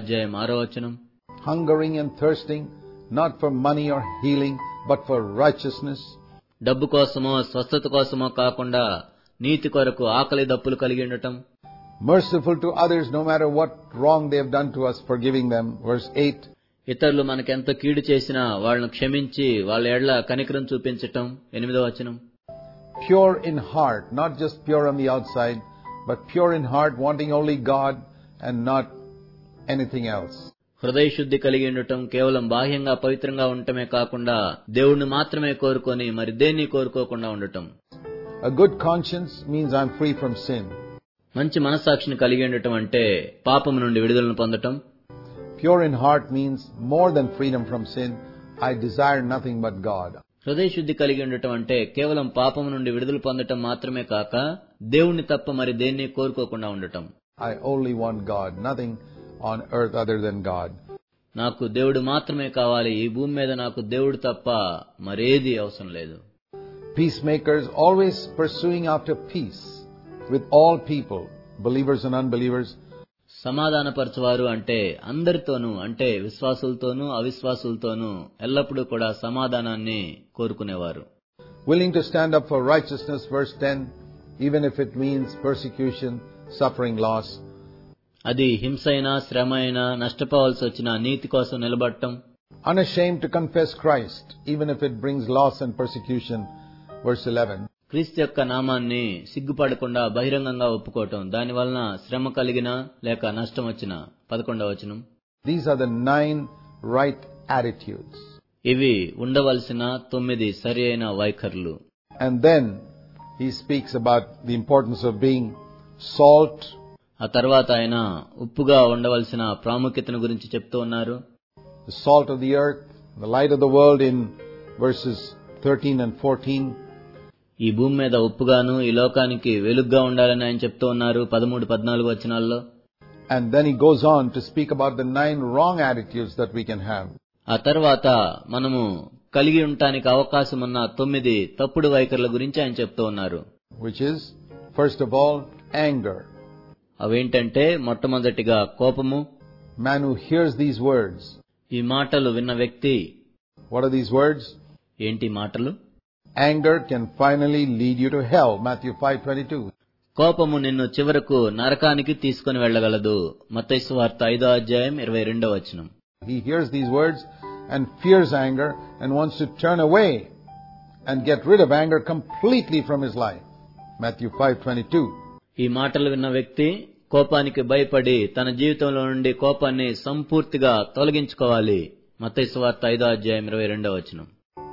5:6, hungering and thirsting not for money or healing but for righteousness, డబ్బు కోసమో స్వస్థత కోసమో కాకుండా నీతి కొరకు ఆకలి దప్పులు కలిగి ఉండటం, merciful to others no matter what wrong they have done to us, forgiving them, verse 8, ఇతరులు మనకెంత కీడు చేసినా వాళ్ళను క్షమించి వాళ్ళ ఎడల కనికరం చూపించటం, 8వ, pure in heart, not just pure on the outside but pure in heart, wanting only God and not anything else. హృదయ శుద్ధి కలిగి ఉండటం, కేవలం బాహ్యంగా పవిత్రంగా ఉండటమే కాకుండా దేవుణ్ణి మాత్రమే కోరుకొని మరి దేన్ని కోరుకోకుండా ఉండటం. A good conscience means I'm free from sin. మంచి మనస్సాక్షిని కలిగి ఉండటం అంటే పాపం నుండి విడుదలను పొందటం. Pure in heart means more than freedom from sin, I desire nothing but God. హృదయ శుద్ధి కలిగి ఉండటం అంటే కేవలం పాపం నుండి విడుదల పొందటం మాత్రమే కాక దేవుణ్ణి తప్ప మరి దేన్ని కోరుకోకుండా ఉండటం. I only want God, nothing on earth other than God. నాకు దేవుడు మాత్రమే కావాలి, ఈ భూమి మీద నాకు దేవుడు తప్ప మరేది అవసరం లేదు. Peacemakers always pursuing after peace with all people, believers and unbelievers. సమాధానపరచువారు అంటే అందరితోనూ, అంటే విశ్వాసులతోనూ అవిశ్వాసులతోనూ ఎల్లప్పుడూ కూడా సమాధానాన్ని కోరుకునేవారు. Willing to stand up for righteousness, verse 10, even if it means persecution, suffering, loss. అది హింసైనా, శ్రమ అయినా, నష్టపోవాల్సి వచ్చిన నీతి కోసం నిలబడటం. Unashamed to confess Christ, even if it brings loss and persecution, verse 11. క్రీస్తు యొక్క నామాన్ని సిగ్గుపడకుండా బహిరంగంగా ఒప్పుకోవటం, దాని వలన శ్రమ కలిగినా లేక నష్టం వచ్చినా. 11వ వచనం. These are the 9 right attitudes. ఇవి ఉండవలసిన 9 సరి అయిన వైఖరులు. And then he speaks about the importance of being salt. ఆ తర్వాత ఆయన ఉప్పుగా ఉండవలసిన ప్రాముఖ్యతను గురించి చెప్తూ ఉన్నారు. The salt of the earth, the light of the world in verses 13 and 14. ఈ భూమి మీద ఉప్పుగాను ఈ లోకానికి వెలుగుగా ఉండాలని ఆయన చెప్తూ ఉన్నారు 13-14 వచనాల్లో. And then he goes on to speak about the 9 wrong attitudes that we can have. ఆ తర్వాత మనము కలిగి ఉండటానికి అవకాశం ఉన్న 9 తప్పుడు వైఖరుల గురించి ఆయన చెప్తూ ఉన్నారు. Which is, first of all, anger. అవేంటంటే మొట్టమొదటిగా కోపము. Man who hears these words. ఈ మాటలు విన్న వ్యక్తి. What are these words? ఏంటి మాటలు? Anger can finally lead you to hell, Matthew 5:22. కోపము నిన్ను చివరకు నరకానికి తీసుకుని వెళ్ళగలదు, మత్తయి సువార్త 5వ అధ్యాయం 22వ వచనం. He hears these words and fears anger and wants to turn away and get rid of anger completely from his life, Matthew 5:22. ఈ మాటలు విన్న వ్యక్తి కోపానికి భయపడి తన జీవితంలో నుండి కోపాన్ని సంపూర్తిగా తొలగించుకోవాలి, మత్తయి సువార్త 5వ అధ్యాయం 22వ వచనం.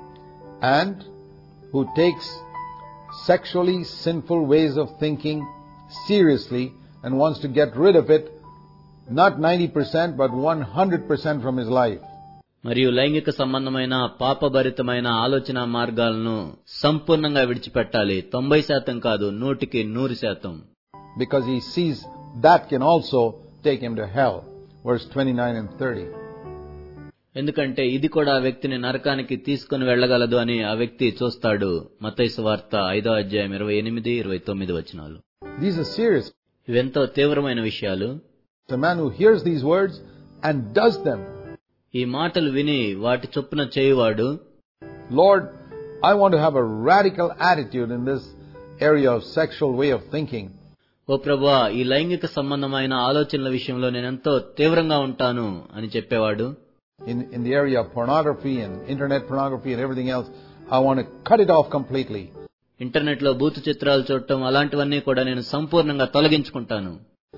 And who takes sexually sinful ways of thinking seriously and wants to get rid of it, not 90% but 100% from his life. మరియు లైంగిక సంబంధమైన పాపభరితమైన ఆలోచన మార్గాలను సంపూర్ణంగా విడిచిపెట్టాలి, 90% కాదు, 100%. Because he sees that can also take him to hell, verse 29 and 30. ఎందుకంటే ఇది కూడా ఆ వ్యక్తిని నరకానికి తీసుకుని వెళ్ళగలదు అని ఆ వ్యక్తి చూస్తాడు, మత్తయి సువార్త 5వ అధ్యాయం 28-29 వచనాలు. These are serious. ఇవెంతో తీవ్రమైన విషయాలు. The man who hears these words and does them. ఈ మాటలు విని వాటి చొప్పున చేయువాడు, Lord, I want to have a radical attitude in this area of sexual way of thinking. ఓ ప్రభువా, ఈ లైంగిక సంబంధమైన ఆలోచనల విషయంలో నేనెంతో తీవ్రంగా ఉంటాను అని చెప్పేవాడు. In the area of pornography and internet pornography and everything else, I want to cut it off completely. Internet లో బూతు చిత్రాలు చూడటం అలాంటివన్నీ కూడా నేను సంపూర్ణంగా తొలగించుకుంటాను.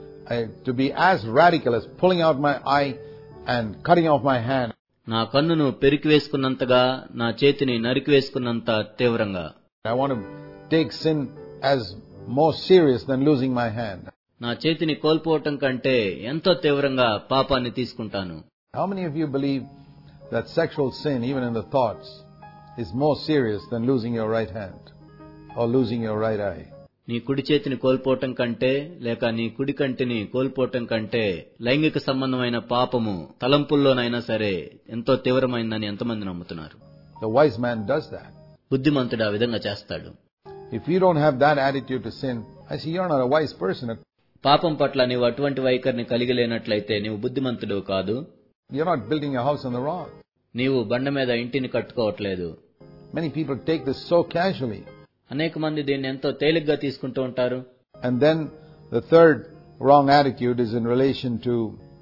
To be as radical as pulling out my eye and cutting off my hand. నా కన్నును పెరికివేసుకున్నంతగా నా చేతిని నరికివేసుకున్నంత తీవ్రంగా. I want to take sin as more serious than losing my hand. నా చేతిని కోల్పోవటం కంటే ఎంతో తీవ్రంగా పాపాన్ని తీసుకుంటాను. How many of you believe that sexual sin, even in the thoughts, is more serious than losing your right hand or losing your right eye? నీ కుడి చేతిని కోల్పోవటం కంటే లేక నీ కుడి కంటిని కోల్పోవటం కంటే లైంగిక సంబంధమైన పాపము తలంపుల్లోనైనా సరే ఎంతో తీవ్రమైందని ఎంతమంది నమ్ముతున్నారు? The wise man does that. బుద్ధిమంతుడు ఆ విధంగా చేస్తాడు. If you don't have that attitude to sin, I say you're not a wise person. పాపం పట్ల నీవు అటువంటి వైఖరిని కలిగి లేనట్లయితే నీవు బుద్ధిమంతుడు కాదు. You're not building a house on the rock. నీవు బండ మీద ఇంటిని కట్టుకోవట్లేదు. Many people take this so casually. అనేక మంది దీన్ని ఎంతో తేలిగ్గా తీసుకుంటూ ఉంటారు. And then the third wrong attitude is in relation to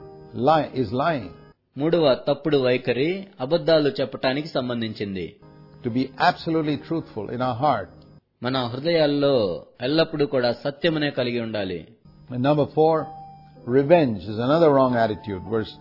lying. మూడవ తప్పుడు వైఖరి అబద్ధాలు చెప్పటానికి సంబంధించింది. To be absolutely truthful in our heart. మన హృదయాల్లో ఎల్లప్పుడూ కూడా సత్యమునే కలిగి ఉండాలి. And number 4, revenge is another wrong attitude. Verse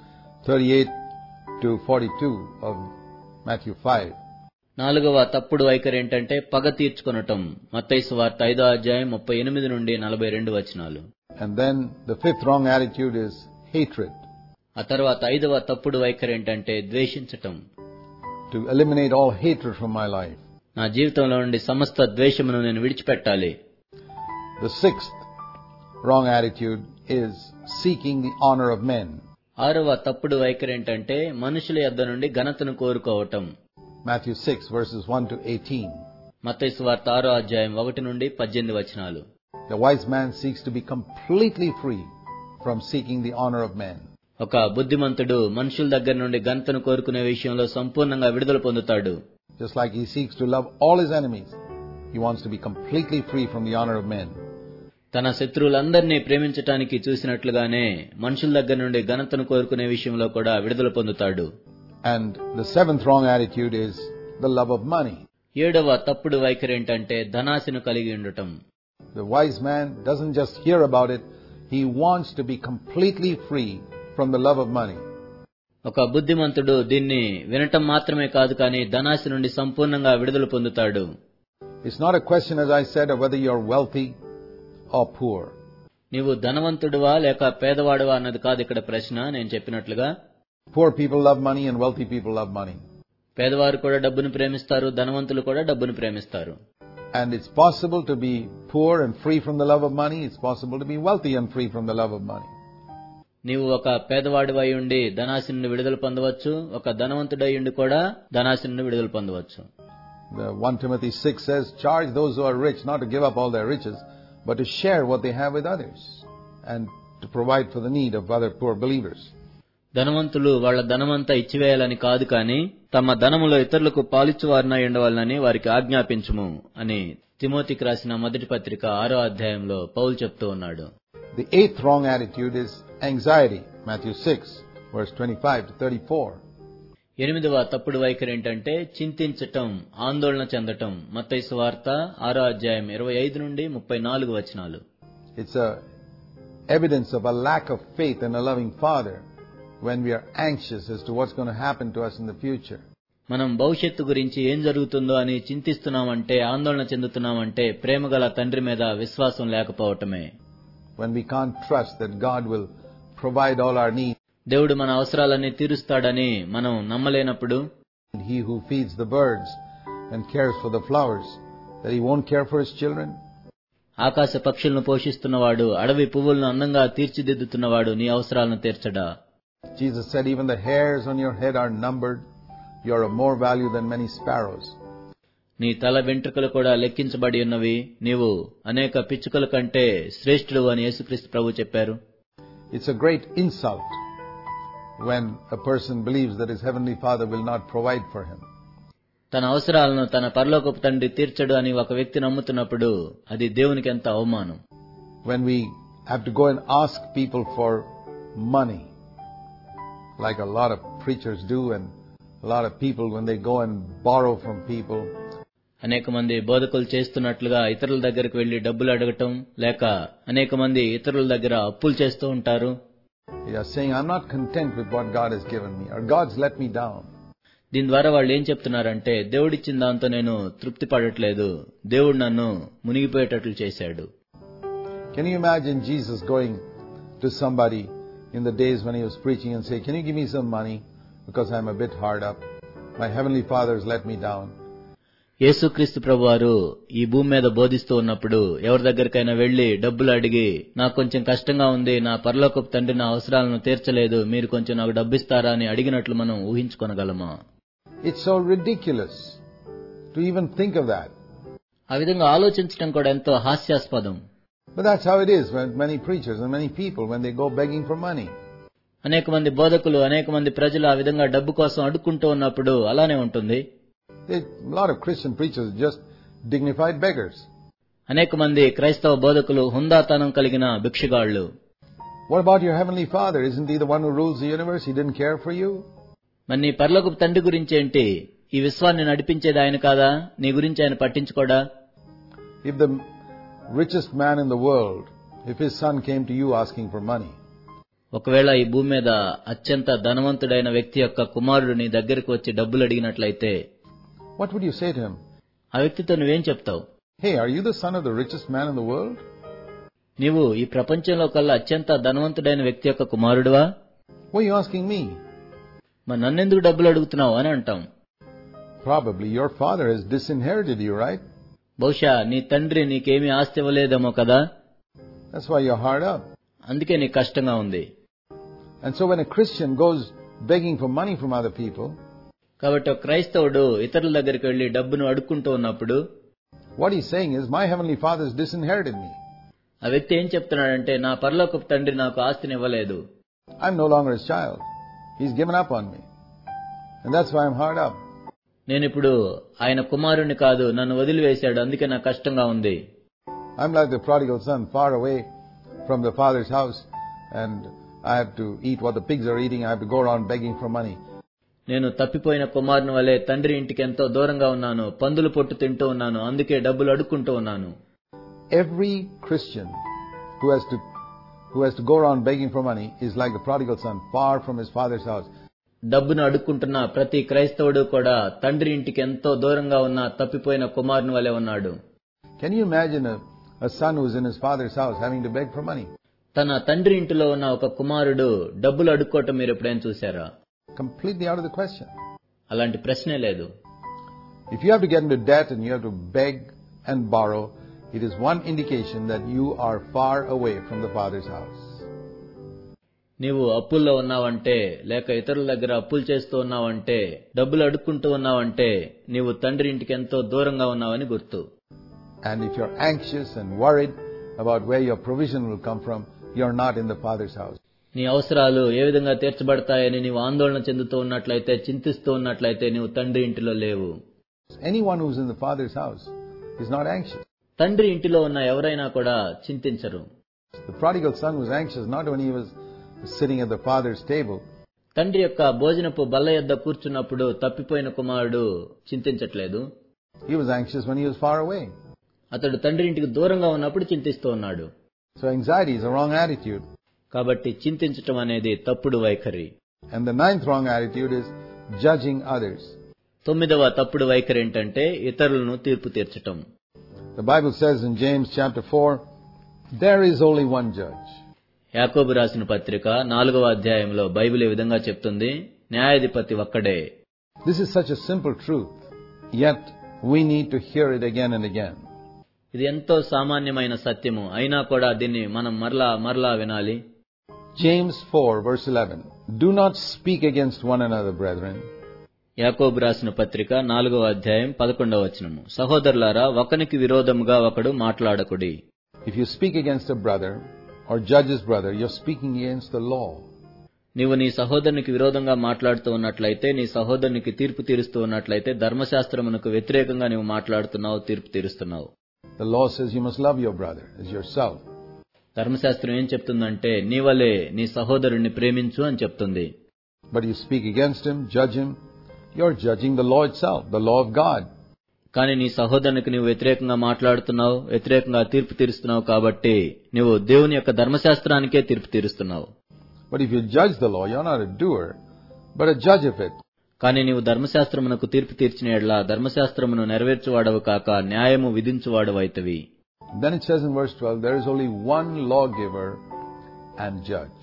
38-42 of Matthew 5. నాలుగవ తప్పుడు వైఖరి ఏంటంటే పగ తీర్చుకొనటం, మత్తయి సువార్త 5వ అధ్యాయం 38-42 వచనాలు. And then the fifth wrong attitude is hatred. ఆ తర్వాత 5వ తప్పుడు వైఖరి ఏంటంటే ద్వేషించటం. To eliminate all hatred from my life. నా జీవితంలో నుండి సమస్త ద్వేషమును నేను విడిచిపెట్టాలి. The sixth wrong attitude is seeking the honor of men. ఆరవ తప్పుడు వైఖరి ఏంటంటే మనుషుల యొద్ద నుండి ఘనతను కోరుకోవటం. Matthew 6 verses 1 to 18. మత్తయి సువార్త 6వ అధ్యాయం 1 నుండి 18 వచనాలు. The wise man seeks to be completely free from seeking the honor of men. ఒక బుద్ధిమంతుడు మనుషుల దగ్గర నుండి ఘనతను కోరుకునే విషయంలో సంపూర్ణంగా విడుదల పొందుతాడు. Just like he seeks to love all his enemies, he wants to be completely free from the honor of men. తన శత్రువులందరినీ ప్రేమించటానికి చూసినట్లుగానే మనుషుల దగ్గర నుండి ఘనతను కోరుకునే విషయంలో కూడా విడుదల పొందుతాడు. And the seventh wrong attitude is the love of money. ఏడవ తప్పుడు వైఖరి ఏంటంటే ధనాశను కలిగి ఉండటం. The wise man doesn't just hear about it, he wants to be completely free from the love of money. ఒక బుద్ధిమంతుడు దీన్ని వినటం మాత్రమే కాదు కానీ ధనాశ నుండి సంపూర్ణంగా విడుదల పొందుతాడు. It's not a question, as I said, of whether you're wealthy or poor. నీవు ధనవంతుడివా లేక పేదవాడివా అన్నది కాదు ఇక్కడ ప్రశ్న. నేను చెప్పినట్లుగా Poor people love money and wealthy people love money. పేదవారు కూడా డబ్బును ప్రేమిస్తారు, ధనవంతులు కూడా డబ్బును ప్రేమిస్తారు. And it's possible to be poor and free from the love of money. It's possible to be wealthy and free from the love of money. నీవు ఒక పేదవాడివై ఉండి ధనాశ నుండి విడుదల పొందవచ్చు, ఒక ధనవంతుడై ఉండి కూడా ధనాశ నుండి విడుదల పొందవచ్చు. 1 Timothy 6 says, charge those who are rich not to give up all their riches, but to share what they have with others and to provide for the need of other poor believers. ధనవంతులు వాళ్ల ధనమంతా ఇచ్చివేయాలని కాదు కానీ తమ ధనములో ఇతరులకు పాలిచ్చువారినై ఉండవాలని వారికి ఆజ్ఞాపించుము అని తిమోతికి రాసిన మొదటి పత్రిక 6వ అధ్యాయంలో పౌలు చెప్తూ ఉన్నాడు. The eighth wrong attitude is anxiety. Matthew 6 verse 25 to 34. ఎనిమిదవ తప్పుడు వైఖరి ఏంటంటే చింతించటం, ఆందోళన చెందటం. మత్తయి సువార్త 6వ అధ్యాయం 25 నుండి 34 వచనాలు. It's a evidence of a lack of faith in a loving father when we are anxious as to what's going to happen to us in the future. మనం భవిష్యత్తు గురించి ఏం జరుగుతుందో అని చింతిస్తున్నామంటే, ఆందోళన చెందుతున్నామంటే ప్రేమగల తండ్రి మీద విశ్వాసం లేకపోవటమే. When we can't trust that God will provide all our needs. దేవుడు మన అవసరాలన్నీ తీరుస్తాడని మనం నమ్మలేనప్పుడు, He who feeds the birds and cares for the flowers, that he won't care for his children. ఆకాశ పక్షులను పోషిస్తున్నవాడు, అడవి పువ్వులను అందంగా తీర్చిదిద్దుతున్నవాడు నీ అవసరాలను తీర్చడా? Jesus said, even the hairs on your head are numbered. You are of more value than many sparrows. నీ తల వెంట్రుకలు కూడా లెక్కించబడి ఉన్నవి, నీవు అనేక పిచ్చుకల కంటే శ్రేష్ఠుడు అని యేసుక్రీస్తు ప్రభు చెప్పారు. It's a great insult when a person believes that his heavenly Father will not provide for him. తన అవసరాలను తన పరలోకపు తండ్రి తీర్చడు అని ఒక వ్యక్తి నమ్ముతున్నప్పుడు అది దేవునికి ఎంత అవమానం. When we have to go and ask people for money, like a lot of preachers do, and a lot of people when they go and borrow from people. అనేక మంది బోధకులు చేస్తున్నట్లుగా ఇతరుల దగ్గరికి వెళ్లి డబ్బులు అడగటం, లేక అనేక మంది ఇతరుల దగ్గర అప్పులు చేస్తూ ఉంటారు. They are saying, I'm not content with what God has given me, or God's let me down. దీని ద్వారా వాళ్ళు ఏం చెప్తున్నారంటే, దేవుడిచ్చిన దాంతో నేను తృప్తి పడట్లేదు, దేవుడు నన్ను మునిగిపోయేటట్లు చేశాడు. Can you imagine Jesus going to somebody in the days when he was preaching and say, can you give me some money because I'm a bit hard up? My heavenly Father has let me down. యేసుక్రీస్తు ప్రభువారు ఈ భూమి మీద బోధిస్తూ ఉన్నప్పుడు ఎవరి దగ్గరికైనా వెళ్లి డబ్బులు అడిగి, నాకు కొంచెం కష్టంగా ఉంది, నా పరలోకపు తండ్రి నా అవసరాలను తీర్చలేదు, మీరు కొంచెం నాకు డబ్బిస్తారా అని అడిగినట్లు మనం ఊహించుకోగలమా? It's so ridiculous to even think of that. ఆ విధంగా ఆలోచించడం కూడా ఎంతో హాస్యాస్పదం. But that's how it is when many preachers and many people, when they go begging for money. అనేక మంది బోధకులు, అనేక మంది ప్రజలు ఆ విధంగా డబ్బు కోసం అడుక్కుంటూ ఉన్నప్పుడు అలానే ఉంటుంది. A lot of Christian preachers are just dignified beggars. అనేక మంది క్రైస్తవ బోధకులు హుందాతనం కలిగిన భిక్షగాళ్లు. What about your heavenly Father? Isn't he the one who rules the universe? He didn't care for you? మరి నీ పరలోకపు తండ్రి గురించి ఏంటి? ఈ విశ్వాన్ని నడిపించేది ఆయన కాదా? నీ గురించి ఆయన పట్టించుకోడా? If the richest man in the world, if his son came to you asking for money, ఒకవేళ ఈ భూమి మీద అత్యంత ధనవంతుడైన వ్యక్తి యొక్క కుమారుడు నీ దగ్గరికి వచ్చి డబ్బులు అడిగినట్లయితే what would you say to him? ఆ వ్యక్తితో నువ్వేం చెప్తావు? Hey, are you the son of the richest man in the world? నీవు ఈ ప్రపంచంలో కల్లా అత్యంత ధనవంతుడైన వ్యక్తి యొక్క కుమారుడువా? Why are you asking me? మరి నన్నెందుకు డబ్బులు అడుగుతున్నావు అని అంటాం. Probably your father has disinherited you, right? బహుశా నీ తండ్రి నీకేమీ ఆస్తి ఇవ్వలేదేమో కదా. That's why you're hard up. అందుకే నీకు కష్టంగా ఉంది. And so when a Christian goes begging for money from other people, కాబట్టి ఒక క్రైస్తవుడు ఇతరుల దగ్గరికి వెళ్లి డబ్బును అడుక్కుంటూ ఉన్నప్పుడు what he's saying is, my heavenly Father has disinherited me. ఆ వ్యక్తి ఏం చెప్తున్నాడంటే, నా పరలోకపు తండ్రి నాకు ఆస్తిని ఇవ్వలేదు. I'm no longer his child. He's given up on me. And that's why I'm hard up. నేనిప్పుడు ఆయన కుమారుణ్ణి కాదు, నన్ను వదిలివేశాడు, అందుకే నాకు కష్టంగా ఉంది. I'm like the prodigal son, far away from the father's house, and I have to eat what the pigs are eating. I have to go around begging for money. నేను తప్పిపోయిన కుమారుని వలె తండ్రి ఇంటికి ఎంతో దూరంగా ఉన్నాను, పందులు పొట్టు తింటూ ఉన్నాను, అందుకే డబ్బులు అడుక్కుంటూ ఉన్నాను. Every Christian who has to go around begging for money is like the prodigal son, far from his father's house. డబ్బును అడుక్కుంటున్న ప్రతి క్రైస్తవుడు కూడా తండ్రి ఇంటికి ఎంతో దూరంగా ఉన్న తప్పిపోయిన కుమారుని వలె ఉన్నాడు. Can you imagine a son who's in his father's house having to beg for money? తన తండ్రి ఇంటిలో ఉన్న ఒక కుమారుడు డబ్బులు అడుక్కోవటం మీరు ఎప్పుడైనా చూశారా? Completely out of the question. అలాంటి ప్రశ్నే లేదు. If you have to get into debt and you have to beg and borrow, it is one indication that you are far away from the Father's house. నీవు అప్పుల్లో ఉన్నావంటే, లేక ఇతరుల దగ్గర అప్పులు చేస్తూ ఉన్నావంటే, డబ్బులు అడుక్కుంటూ ఉన్నావంటే, నీవు తండ్రి ఇంటికి ఎంతో దూరంగా ఉన్నావని గుర్తు. And if you're anxious and worried about where your provision will come from, you're not in the Father's house. నీ అవసరాలు ఏ విధంగా తీర్చబడతాయని నీవు ఆందోళన చెందుతూ ఉన్నట్లయితే, చింతిస్తూ ఉన్నట్లయితే నీవు తండ్రి ఇంటిలో లేవు. Anyone who's in the Father's house is not anxious. తండ్రి ఇంటిలో ఉన్న ఎవరైనా కూడా చింతించరు. The prodigal son was anxious not when he was sitting at the father's table. తండ్రి యొక్క భోజనపు బల్ల యొద్ద కూర్చున్నప్పుడు తప్పిపోయిన కుమారుడు చింతించట్లేదు. He was anxious when he was far away. అతడు తండ్రి ఇంటికి దూరంగా ఉన్నప్పుడు చింతిస్తూ ఉన్నాడు. So anxiety is a wrong attitude. కాబట్టి చింతించటం అనేది తప్పుడు వైఖరి. And the ninth wrong attitude is judging others. 9వ తప్పుడు వైఖరి ఏంటంటే ఇతరులను తీర్పు తీర్చటం. The Bible says in James chapter 4, there is only one judge. యాకోబు రాసిన పత్రిక 4వ అధ్యాయంలో బైబిల్ ఈ విధంగా చెప్తుంది, న్యాయాధిపతి ఒక్కడే. This is such a simple truth, yet we need to hear it again and again. ఇది ఎంతో సామాన్యమైన సత్యము, అయినా కూడా దీన్ని మనం మరలా వినాలి. James 4 verse 11, do not speak against one another, brethren. యాకోబు రాసిన పత్రిక 4వ అధ్యాయం 11వ వచనము, సహోదరులారా ఒకనికి విరోధముగా ఒకడు మాట్లాడకుడి. If you speak against a brother or judge his brother, you're speaking against the law. నీవు నీ సహోదరునికి విరోధంగా మాట్లాడుతూ ఉన్నట్లయితే, నీ సహోదరునికి తీర్పు తీరుస్తూ ఉన్నట్లయితే ధర్మశాస్త్రమునకు వ్యతిరేకంగా నీవు మాట్లాడుతున్నావు, తీర్పు తీరుస్తున్నావు. The law says you must love your brother as yourself. ధర్మశాస్త్రం ఏం చెప్తుందంటే, నీవలే నీ సహోదరుణ్ణి ప్రేమించు అని చెప్తుంది. But you speak against him, judge him, you're judging the law itself, the law of God. కానీ నీ సహోదరునికి నీవు వ్యతిరేకంగా మాట్లాడుతున్నావు, వ్యతిరేకంగా తీర్పు తీరుస్తున్నావు, కాబట్టి నీవు దేవుని యొక్క ధర్మశాస్త్రానికే తీర్పు తీరుస్తున్నావు. But if you judge the law, you're not a doer, but a judge of it. కానీ నీవు ధర్మశాస్త్రమునకు తీర్పు తీర్చిన యెడల ధర్మశాస్త్రమును నెరవేర్చువాడవు కాక న్యాయము విధించువాడవైతవి. Then it says in verse 12, there is only one lawgiver and judge.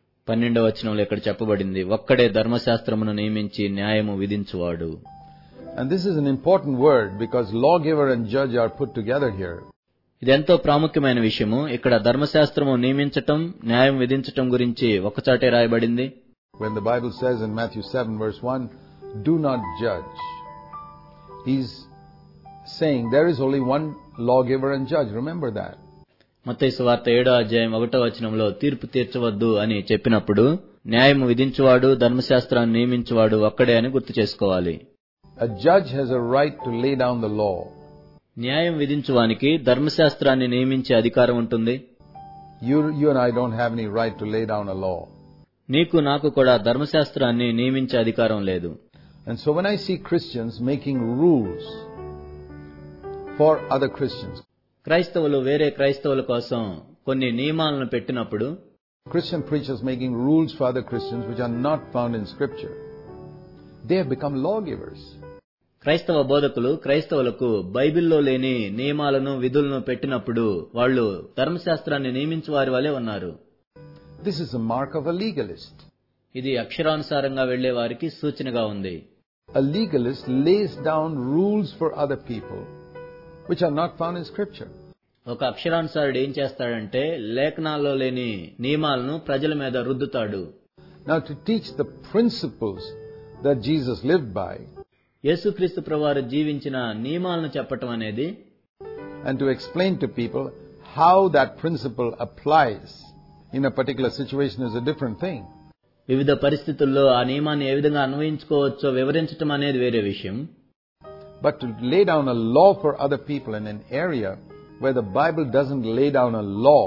12వ వచనంలో ఇక్కడ చెప్పబడింది, ఒక్కడే ధర్మశాస్త్రమును నియమించి న్యాయము విధించువాడు. And this is an important word because lawgiver and judge are put together here. ఇది ఎంతో ప్రాముఖ్యమైన విషయము. ఇక్కడ ధర్మశాస్త్రము నియమించటం, న్యాయం విధించటం గురించి ఒకచాటే రాయబడింది. When the Bible says in Matthew 7 verse 1, do not judge. He's saying there is only one lawgiver and judge. Remember that. మత్తయి సువార్త 7వ అధ్యాయం 1వ వచనంలో తీర్పు తీర్చవద్దు అని చెప్పినప్పుడు, న్యాయము విధించువాడు, ధర్మశాస్త్రాన్ని నియమించువాడు ఒక్కడే అని గుర్తు చేసుకోవాలి. A judge has a right to lay down the law. న్యాయం విధించువానికి ధర్మశాస్త్రాన్ని నియమించే అధికారం ఉంటుంది. You and I don't have any right to lay down a law. నీకు నాకు కూడా ధర్మశాస్త్రాన్ని నియమించే అధికారం లేదు. And so when I see Christians making rules for other Christians, క్రైస్తవులు వేరే క్రైస్తవుల కోసం కొన్ని నియమాలను పెట్టినప్పుడు, Christian preachers making rules for other Christians which are not found in Scripture, they have become lawgivers. క్రైస్తవ బోధకులు క్రైస్తవులకు బైబిల్లో లేని నియమాలను విధులను పెట్టినప్పుడు వాళ్ళు ధర్మశాస్త్రాన్ని నియమించే వారి వలె ఉన్నారు. This is a mark of a legalist. ఇది అక్షరానుసారంగా వెళ్లే వారికి సూచనగా ఉంది. A legalist lays down rules for other people which are not found in Scripture. ఒక అక్షరానుసారుడు ఏం చేస్తాడంటే లేఖనాల్లో లేని నియమాలను ప్రజల మీద రుద్దుతాడు. Now, to teach the principles that Jesus lived by, యేసుక్రీస్తు ప్రభువారు జీవించిన నియమాలను చెప్పటం అనేది, and to explain to people how that principle applies in a particular situation is a different thing. వివిధ పరిస్థితుల్లో ఆ నియమాన్ని ఏ విధంగా అన్వయించుకోవచ్చో వివరించటం అనేది వేరే విషయం. But to lay down a law for other people in an area where the Bible doesn't lay down a law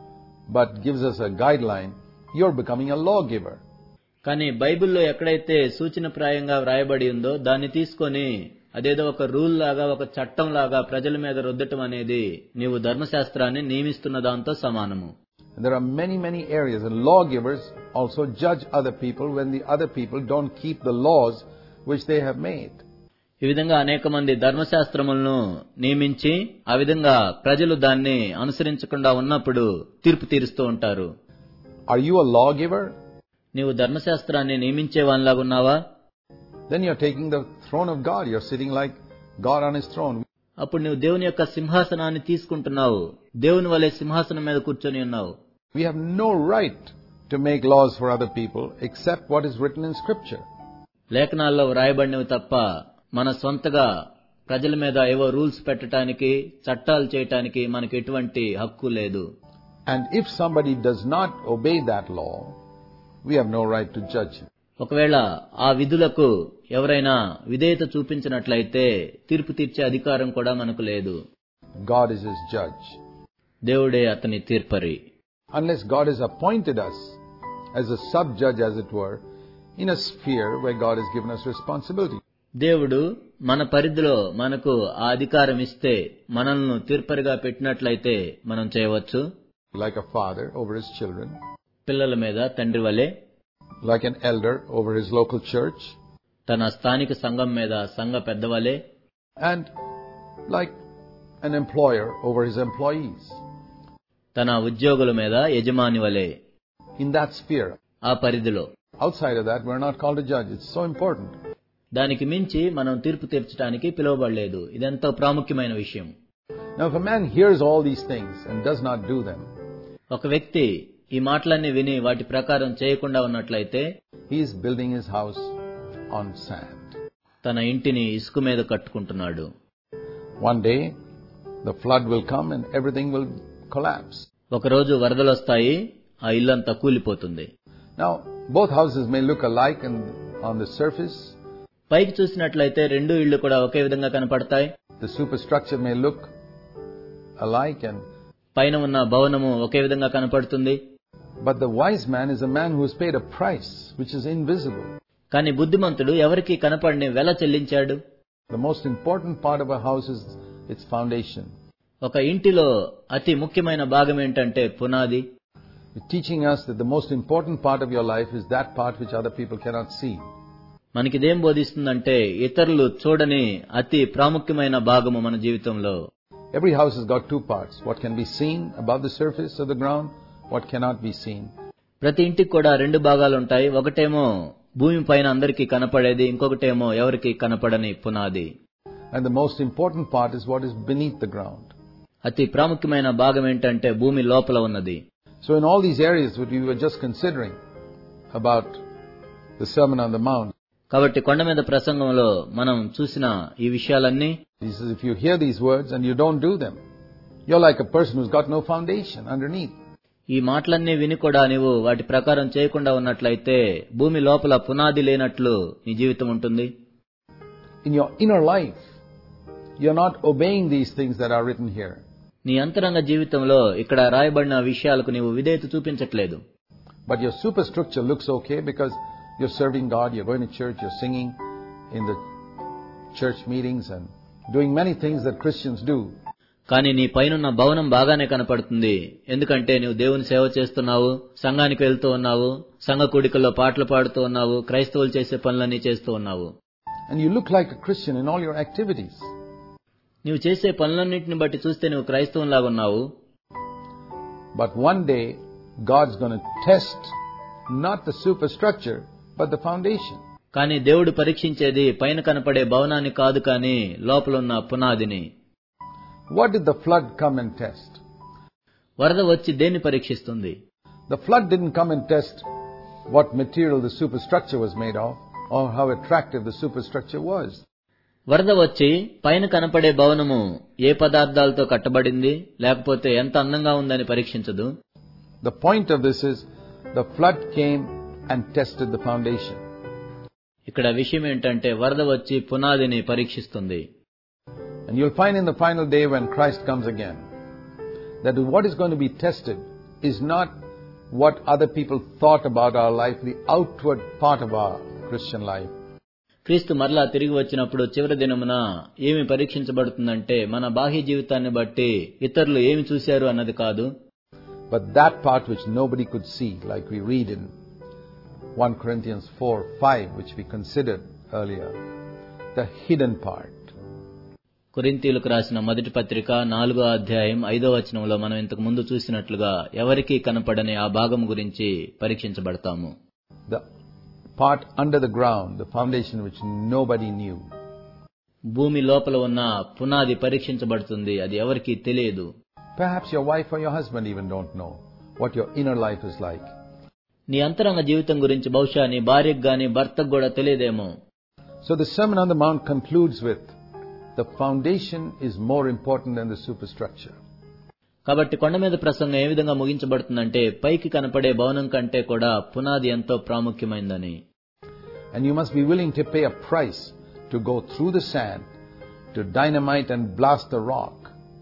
but gives us a guideline, you're becoming a lawgiver. కానీ బైబిల్లో ఎక్కడైతే సూచనప్రాయంగా వ్రాయబడి ఉందో దాన్ని తీసుకొని అదేదో ఒక రూల్ లాగా, ఒక చట్టం లాగా ప్రజల మీద రుద్దటం అనేది నీవు ధర్మశాస్త్రాన్ని నియమిస్తున్న దాంతో సమానము. There are many areas, and lawgivers also judge other people when the other people don't keep the laws which they have made. ఈ విధంగా అనేక మంది ధర్మశాస్త్రములను నియమించి ఆ విధంగా ప్రజలు దాన్ని అనుసరించకుండా ఉన్నప్పుడు తీర్పు తీరుస్తూ ఉంటారు. Are you a lawgiver? నీవు ధర్మశాస్త్రాన్ని నియమించేవానిలాగా ఉన్నావా? Then you're taking the throne of God. You're sitting like God on his throne. అప్పుడు నువ్వు దేవుని యొక్క సింహాసనాన్ని తీసుకుంటున్నావు. దేవుని వలె సింహాసనం మీద కూర్చొని ఉన్నావు. We have no right to make laws for other people except what is written in Scripture. లేఖనాల్లో వ్రాయబడినవి తప్ప మన సొంతగా ప్రజల మీద ఏవో రూల్స్ పెట్టడానికి, చట్టాలు చేయడానికి మనకు ఎటువంటి హక్కు లేదు. And if somebody does not obey that law, we have no right to judge him. ఒకవేళ ఆ విధులకు ఎవరైనా విధేయత చూపించినట్లయితే తీర్పు తీర్చే అధికారం కూడా మనకు లేదు. God is his judge. దేవుడే అతని తీర్పరి. Unless God has appointed us as a sub-judge, as it were, in a sphere where God has given us responsibility. దేవుడు మన పరిధిలో మనకు ఆ అధికారం ఇస్తే, మనల్ని తీర్పరిగా పెట్టినట్లయితే మనం చేయవచ్చు. Like a father over his children. పిల్లల మీద తండ్రి వలె. Like an elder over his local church. తన స్థానిక సంఘం మీద సంఘ పెద్దవలే. And like an employer over his employees. తన ఉద్యోగుల మీద యజమాని వలె. In that sphere. ఆ పరిధిలో. Outside of that, we're not called to judge. It's so important. దానికి మించి మనం తీర్పు తీర్చడానికి పిలువబడలేదు. ఇదెంతో ప్రాముఖ్యమైన విషయం. Now, if a man hears all these things and does not do them, ఒక వ్యక్తి ఈ మాటలన్నీ విని వాటి ప్రకారం చేయకుండా ఉన్నట్లయితే, he is building his house on sand. తన ఇంటిని ఇసుక మీద కట్టుకుంటున్నాడు. One day, the flood will come and everything will collapse. ఒకరోజు వరదలు వస్తాయి, ఆ ఇల్లంతా కూలిపోతుంది. Now, both houses may look alike and on the surface. పైకి చూసినట్లయితే రెండు ఇళ్లు కూడా ఒకే విధంగా కనపడతాయి. The superstructure may look alike and పైన ఉన్న భవనము ఒకే విధంగా కనపడుతుంది. But the wise man is a man who has paid a price which is invisible. కానీ బుద్ధిమంతుడు ఎవరికి కనపడని వెల చెల్లించాడు. The most important part of a house is its foundation. ఒక ఇంటిలో అతి ముఖ్యమైన భాగం ఏంటంటే పునాది. It's teaching us that the most important part of your life is that part which other people cannot see. మనకిదేం బోధిస్తుందంటే ఇతరులు చూడని అతి ప్రాముఖ్యమైన భాగము మన జీవితంలో. Every house has got two parts. What can be seen above the surface of the ground, what cannot be seen. ప్రతి ఇంటికి కూడా రెండు భాగాలు ఉంటాయి. ఒకటేమో భూమి పైన అందరికీ కనపడేది, ఇంకొకటేమో ఎవరికి కనపడని పునాది. And the most important part is what is beneath the ground. అతి ప్రాముఖ్యమైన భాగం ఏంటంటే భూమి లోపల ఉన్నది. So in all these areas that we were just considering about the Sermon on the Mount, కాబట్టి కొండ మీద ప్రసంగంలో మనం చూసిన ఈ విషయాలన్నీ, he says, if you hear these words and you don't do them, you're like a person who's got no foundation underneath. ఈ మాటలన్నీ విని కూడా నీవు వాటి ప్రకారం చేయకుండా ఉన్నట్లయితే భూమి లోపల పునాది లేనట్లు నీ జీవితం ఉంటుంది. In your inner life, you're not obeying these things that are written here. నీ అంతరంగ జీవితంలో ఇక్కడ రాయబడిన విషయాలకు నీవు విధేయత చూపించట్లేదు. But your superstructure looks okay because you're serving God, you're going to church, you're singing in the church meetings and doing many things that Christians do. కానీ నీ పైనున్న భవనం బాగానే కనపడుతుంది. ఎందుకంటే నువ్వు దేవుని సేవ చేస్తున్నావు, సంఘానికి వెళ్తూ ఉన్నావు, సంఘ కూడికల్లో పాటలు పాడుతూ ఉన్నావు, క్రైస్తవులు చేసే పనులన్నీ చేస్తూ ఉన్నావు. And you look like a Christian in all your activities. నువ్వు చేసే పనులన్నింటిని బట్టి చూస్తే నువ్వు క్రైస్తవులాగా ఉన్నావు. But one day, God's going to test not the superstructure, but the foundation. కానీ దేవుడు పరీక్షించేది పైన కనపడే భవనాన్ని కాదు, కానీ లోపలున్న పునాదిని. What did the flood come and test? వరద వచ్చి దేన్ని పరీక్షిస్తుంది? The flood didn't come and test what material the superstructure was made of or how attractive the superstructure was. వరద వచ్చి పైన కనపడే భవనము ఏ పదార్థాలతో కట్టబడింది లేకపోతే ఎంత అందంగా ఉందని పరీక్షించదు. The point of this is the flood came and tested the foundation. ఇక్కడ విషయం ఏంటంటే వరద వచ్చి పునాదిని పరీక్షిస్తుంది. And you'll find in the final day when Christ comes again that what is going to be tested is not what other people thought about our life, the outward part of our Christian life. క్రీస్తు మరలా తిరిగి వచ్చినప్పుడు చివరి దినమున ఏమి పరీక్షించబడుతుందంటే మన బాహ్య జీవితాన్ని బట్టి ఇతరులు ఏమి చూశారు అన్నది కాదు. But that part which nobody could see, like we read in 1 Corinthians 4:5, which we considered earlier, the hidden part. కొరింథీయులకు రాసిన మొదటి పత్రిక 4వ అధ్యాయం 5వ వచనంలో మనం ఇంతకు ముందు చూసినట్లుగా ఎవరికీ కనపడని ఆ భాగం గురించి పరీక్షించబడతాము. The part under the ground, the foundation which nobody knew. భూమి లోపల ఉన్న పునాది పరీక్షించబడుతుంది, అది ఎవరికీ తెలియదు. Perhaps your wife or your husband even don't know what your inner life is like. నీ అంతరంగ జీవితం గురించి బహుశా నీ భార్యకు గాని భర్తకు కూడా తెలియదేమో. So the Sermon on the Mount concludes with the foundation is more important than the superstructure. కాబట్టి కొండ మీద ప్రసంగం ఏ విధంగా ముగించబడుతుందంటే పైకి కనపడే భవనం కంటే కూడా పునాది ఎంతో ప్రాముఖ్యమైందని. And you must be willing to pay a price to go through the sand, to dynamite and blast the rock.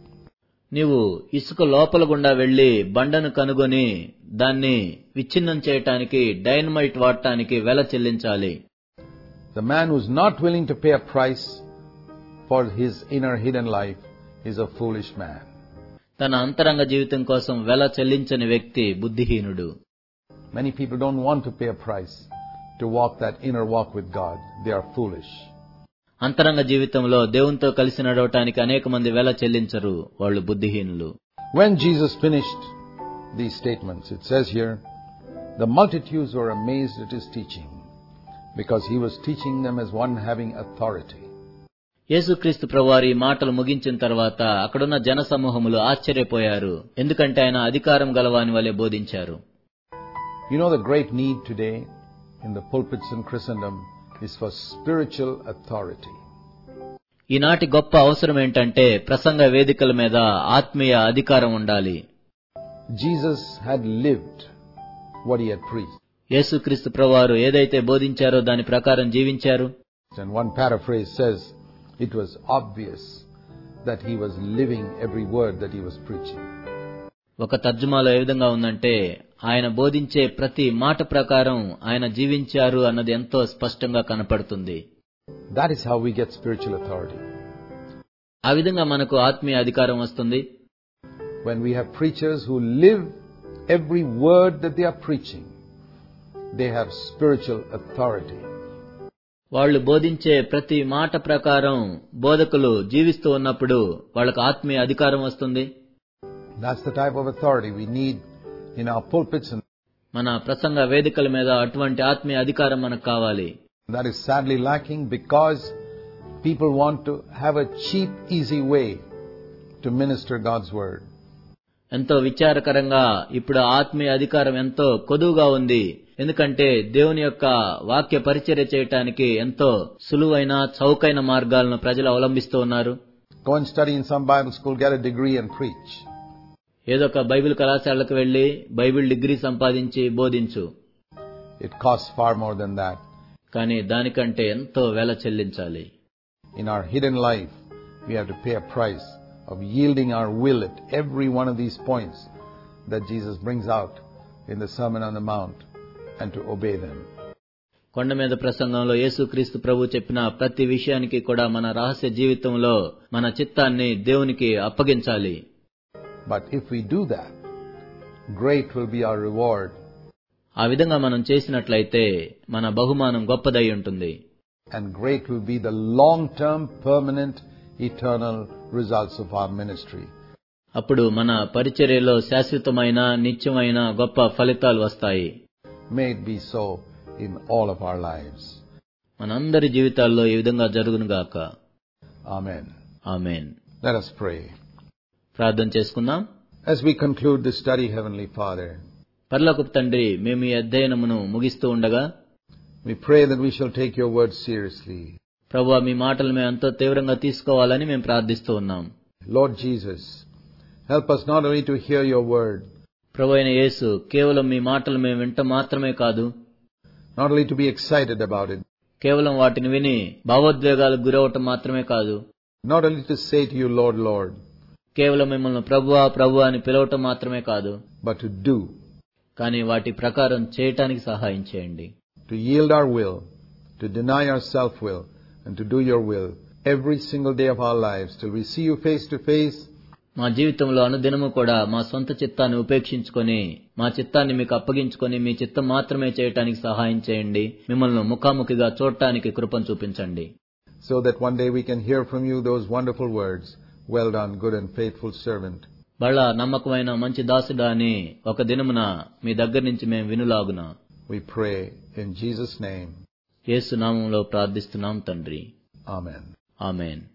నీవు ఇసుక లోపల గుండా వెళ్లి బండను కనుగొని దాన్ని విచ్ఛిన్నం చేయటానికి డైనమైట్ వాడటానికి వెల చెల్లించాలి. The man who is not willing to pay a price for his inner hidden life is a foolish man. తన అంతరంగ జీవితం కోసం వెల చెల్లించని వ్యక్తి బుద్ధిహీనుడు. Many people don't want to pay a price to walk that inner walk with God. They are foolish. అంతరంగ జీవితంలో దేవునితో కలిసి నడవటానికి అనేక మంది వెల చెల్లించరు, వాళ్ళు బుద్ధిహీనులు. When Jesus finished these statements, it says here, the multitudes were amazed at his teaching, because he was teaching them as one having authority. యేసుక్రీస్తు ప్రభువారి మాటలు ముగించిన తర్వాత అక్కడున్న జన సమూహములు ఆశ్చర్యపోయారు, ఎందుకంటే ఆయన అధికారం గలవాని వలె బోధించారు. You know, the great need today in the pulpits in Christendom is for spiritual authority. ఈనాటి గొప్ప అవసరం ఏంటంటే ప్రసంగ వేదికల మీద ఆత్మీయ అధికారం ఉండాలి. Jesus had lived what he had preached. యేసుక్రీస్తు ప్రభువారు ఏదైతే బోధించారో దాని ప్రకారం జీవించారు. And one paraphrase says, it was obvious that he was living every word that he was preaching. ఒక తర్జుమాలో ఏ విధంగా ఉందంటే ఆయన బోధించే ప్రతి మాట ప్రకారం ఆయన జీవించారు అన్నది ఎంతో స్పష్టంగా కనపడుతుంది. That is how we get spiritual authority. ఆ విధంగా మనకు ఆత్మీయ అధికారం వస్తుంది. When we have preachers who live every word that they are preaching, they have spiritual authority. వాళ్ళు బోధించే ప్రతి మాట ప్రకారం బోధకులు జీవిస్తూ ఉన్నప్పుడు వాళ్ళకు ఆత్మీయ అధికారం వస్తుంది. That's the type of authority we need in our pulpits. మన ప్రసంగ వేదికల మీద అటువంటి ఆత్మీయ అధికారం మనకు కావాలి. That is sadly lacking because people want to have a cheap, easy way to minister God's word. ఎంతో విచారకరంగా ఇప్పుడు ఆత్మీయ అధికారం ఎంతో కొదువుగా ఉంది. ఎందుకంటే దేవుని యొక్క వాక్య పరిచర్య చేయటానికి ఎంతో సులువైన చౌకైన మార్గాలను ప్రజలు అవలంబిస్తూ ఉన్నారు. Go and study in some Bible school, get a degree and preach. ఏదో ఒక బైబిల్ కళాశాలకు వెళ్లి బైబిల్ డిగ్రీ సంపాదించి బోధించు. It costs far more than that. కానీ దానికంటే ఎంతో వెల చెల్లించాలి. In our hidden life, we have to pay a price of yielding our will at every one of these points that Jesus brings out in the Sermon on the Mount and to obey them. కొండ మీద ప్రసంగంలో యేసుక్రీస్తు ప్రభు చెప్పిన ప్రతి విషయానికి కూడా మన రహస్య జీవితంలో మన చిత్తాన్ని దేవునికి అప్పగించాలి. But if we do that, great will be our reward. ఆ విధంగా మనం చేసినట్లయితే మన బహుమానం గొప్పదై ఉంటుంది. And great will be the long-term, permanent, eternal results of our ministry. అప్పుడు మన పరిచర్యలో శాశ్వతమైన నిత్యమైన గొప్ప ఫలితాలు వస్తాయి. May it be so in all of our lives. మనందరి జీవితాల్లో ఈ విధంగా జరుగునుగాక. Amen. ఆమేన్. Let us pray. ప్రార్థన చేసుకుందాం. As we conclude this study, Heavenly Father, పరలోకపు తండ్రి, మేము ఈ అధ్యయనమును ముగిస్తూ ఉండగా we pray that we shall take your word seriously. ప్రభువా, మీ మాటలు మేము ఎంతో తీవ్రంగా తీసుకోవాలని మేము ప్రార్థిస్తూ ఉన్నాం. Lord Jesus, help us not only to hear your word, ప్రభు అయిన యేసు, కేవలం మీ మాటలు మేము వింటం మాత్రమే కాదు, not only to be excited about it, కేవలం వాటిని విని భావోద్వేగాలకు గురవటం మాత్రమే కాదు, not only to say to you, Lord, Lord, కేవలం మిమ్మల్ని ప్రభువా ప్రభువా అని పిలవటం మాత్రమే కాదు, but to do, కానీ వాటి ప్రకారం చేయటానికి సహాయం చేయండి. to yield our will, to deny our self-will, and to do your will every single day of our lives till we see you face to face. మా జీవితంలో అనుదినము కూడా మా సొంత చిత్తాన్ని ఉపేక్షించుకొని మా చిత్తాన్ని మీకు అప్పగించుకొని మీ చిత్తం మాత్రమే చేయటానికి సహాయం చేయండి. మిమ్మల్ని ముఖాముఖిగా చూడటానికి కృపను చూపించండి. So that one day we can hear from you those wonderful words, well done, good and faithful servant. బళ్ళ నమ్మకమైన మంచి దాసుడా అని ఒక దినమున మీ దగ్గర నుంచి మేము వినులాగున We pray in Jesus' name. యేసు నామములో ప్రార్థిస్తున్నాం తండ్రి. Amen. ఆమేన్.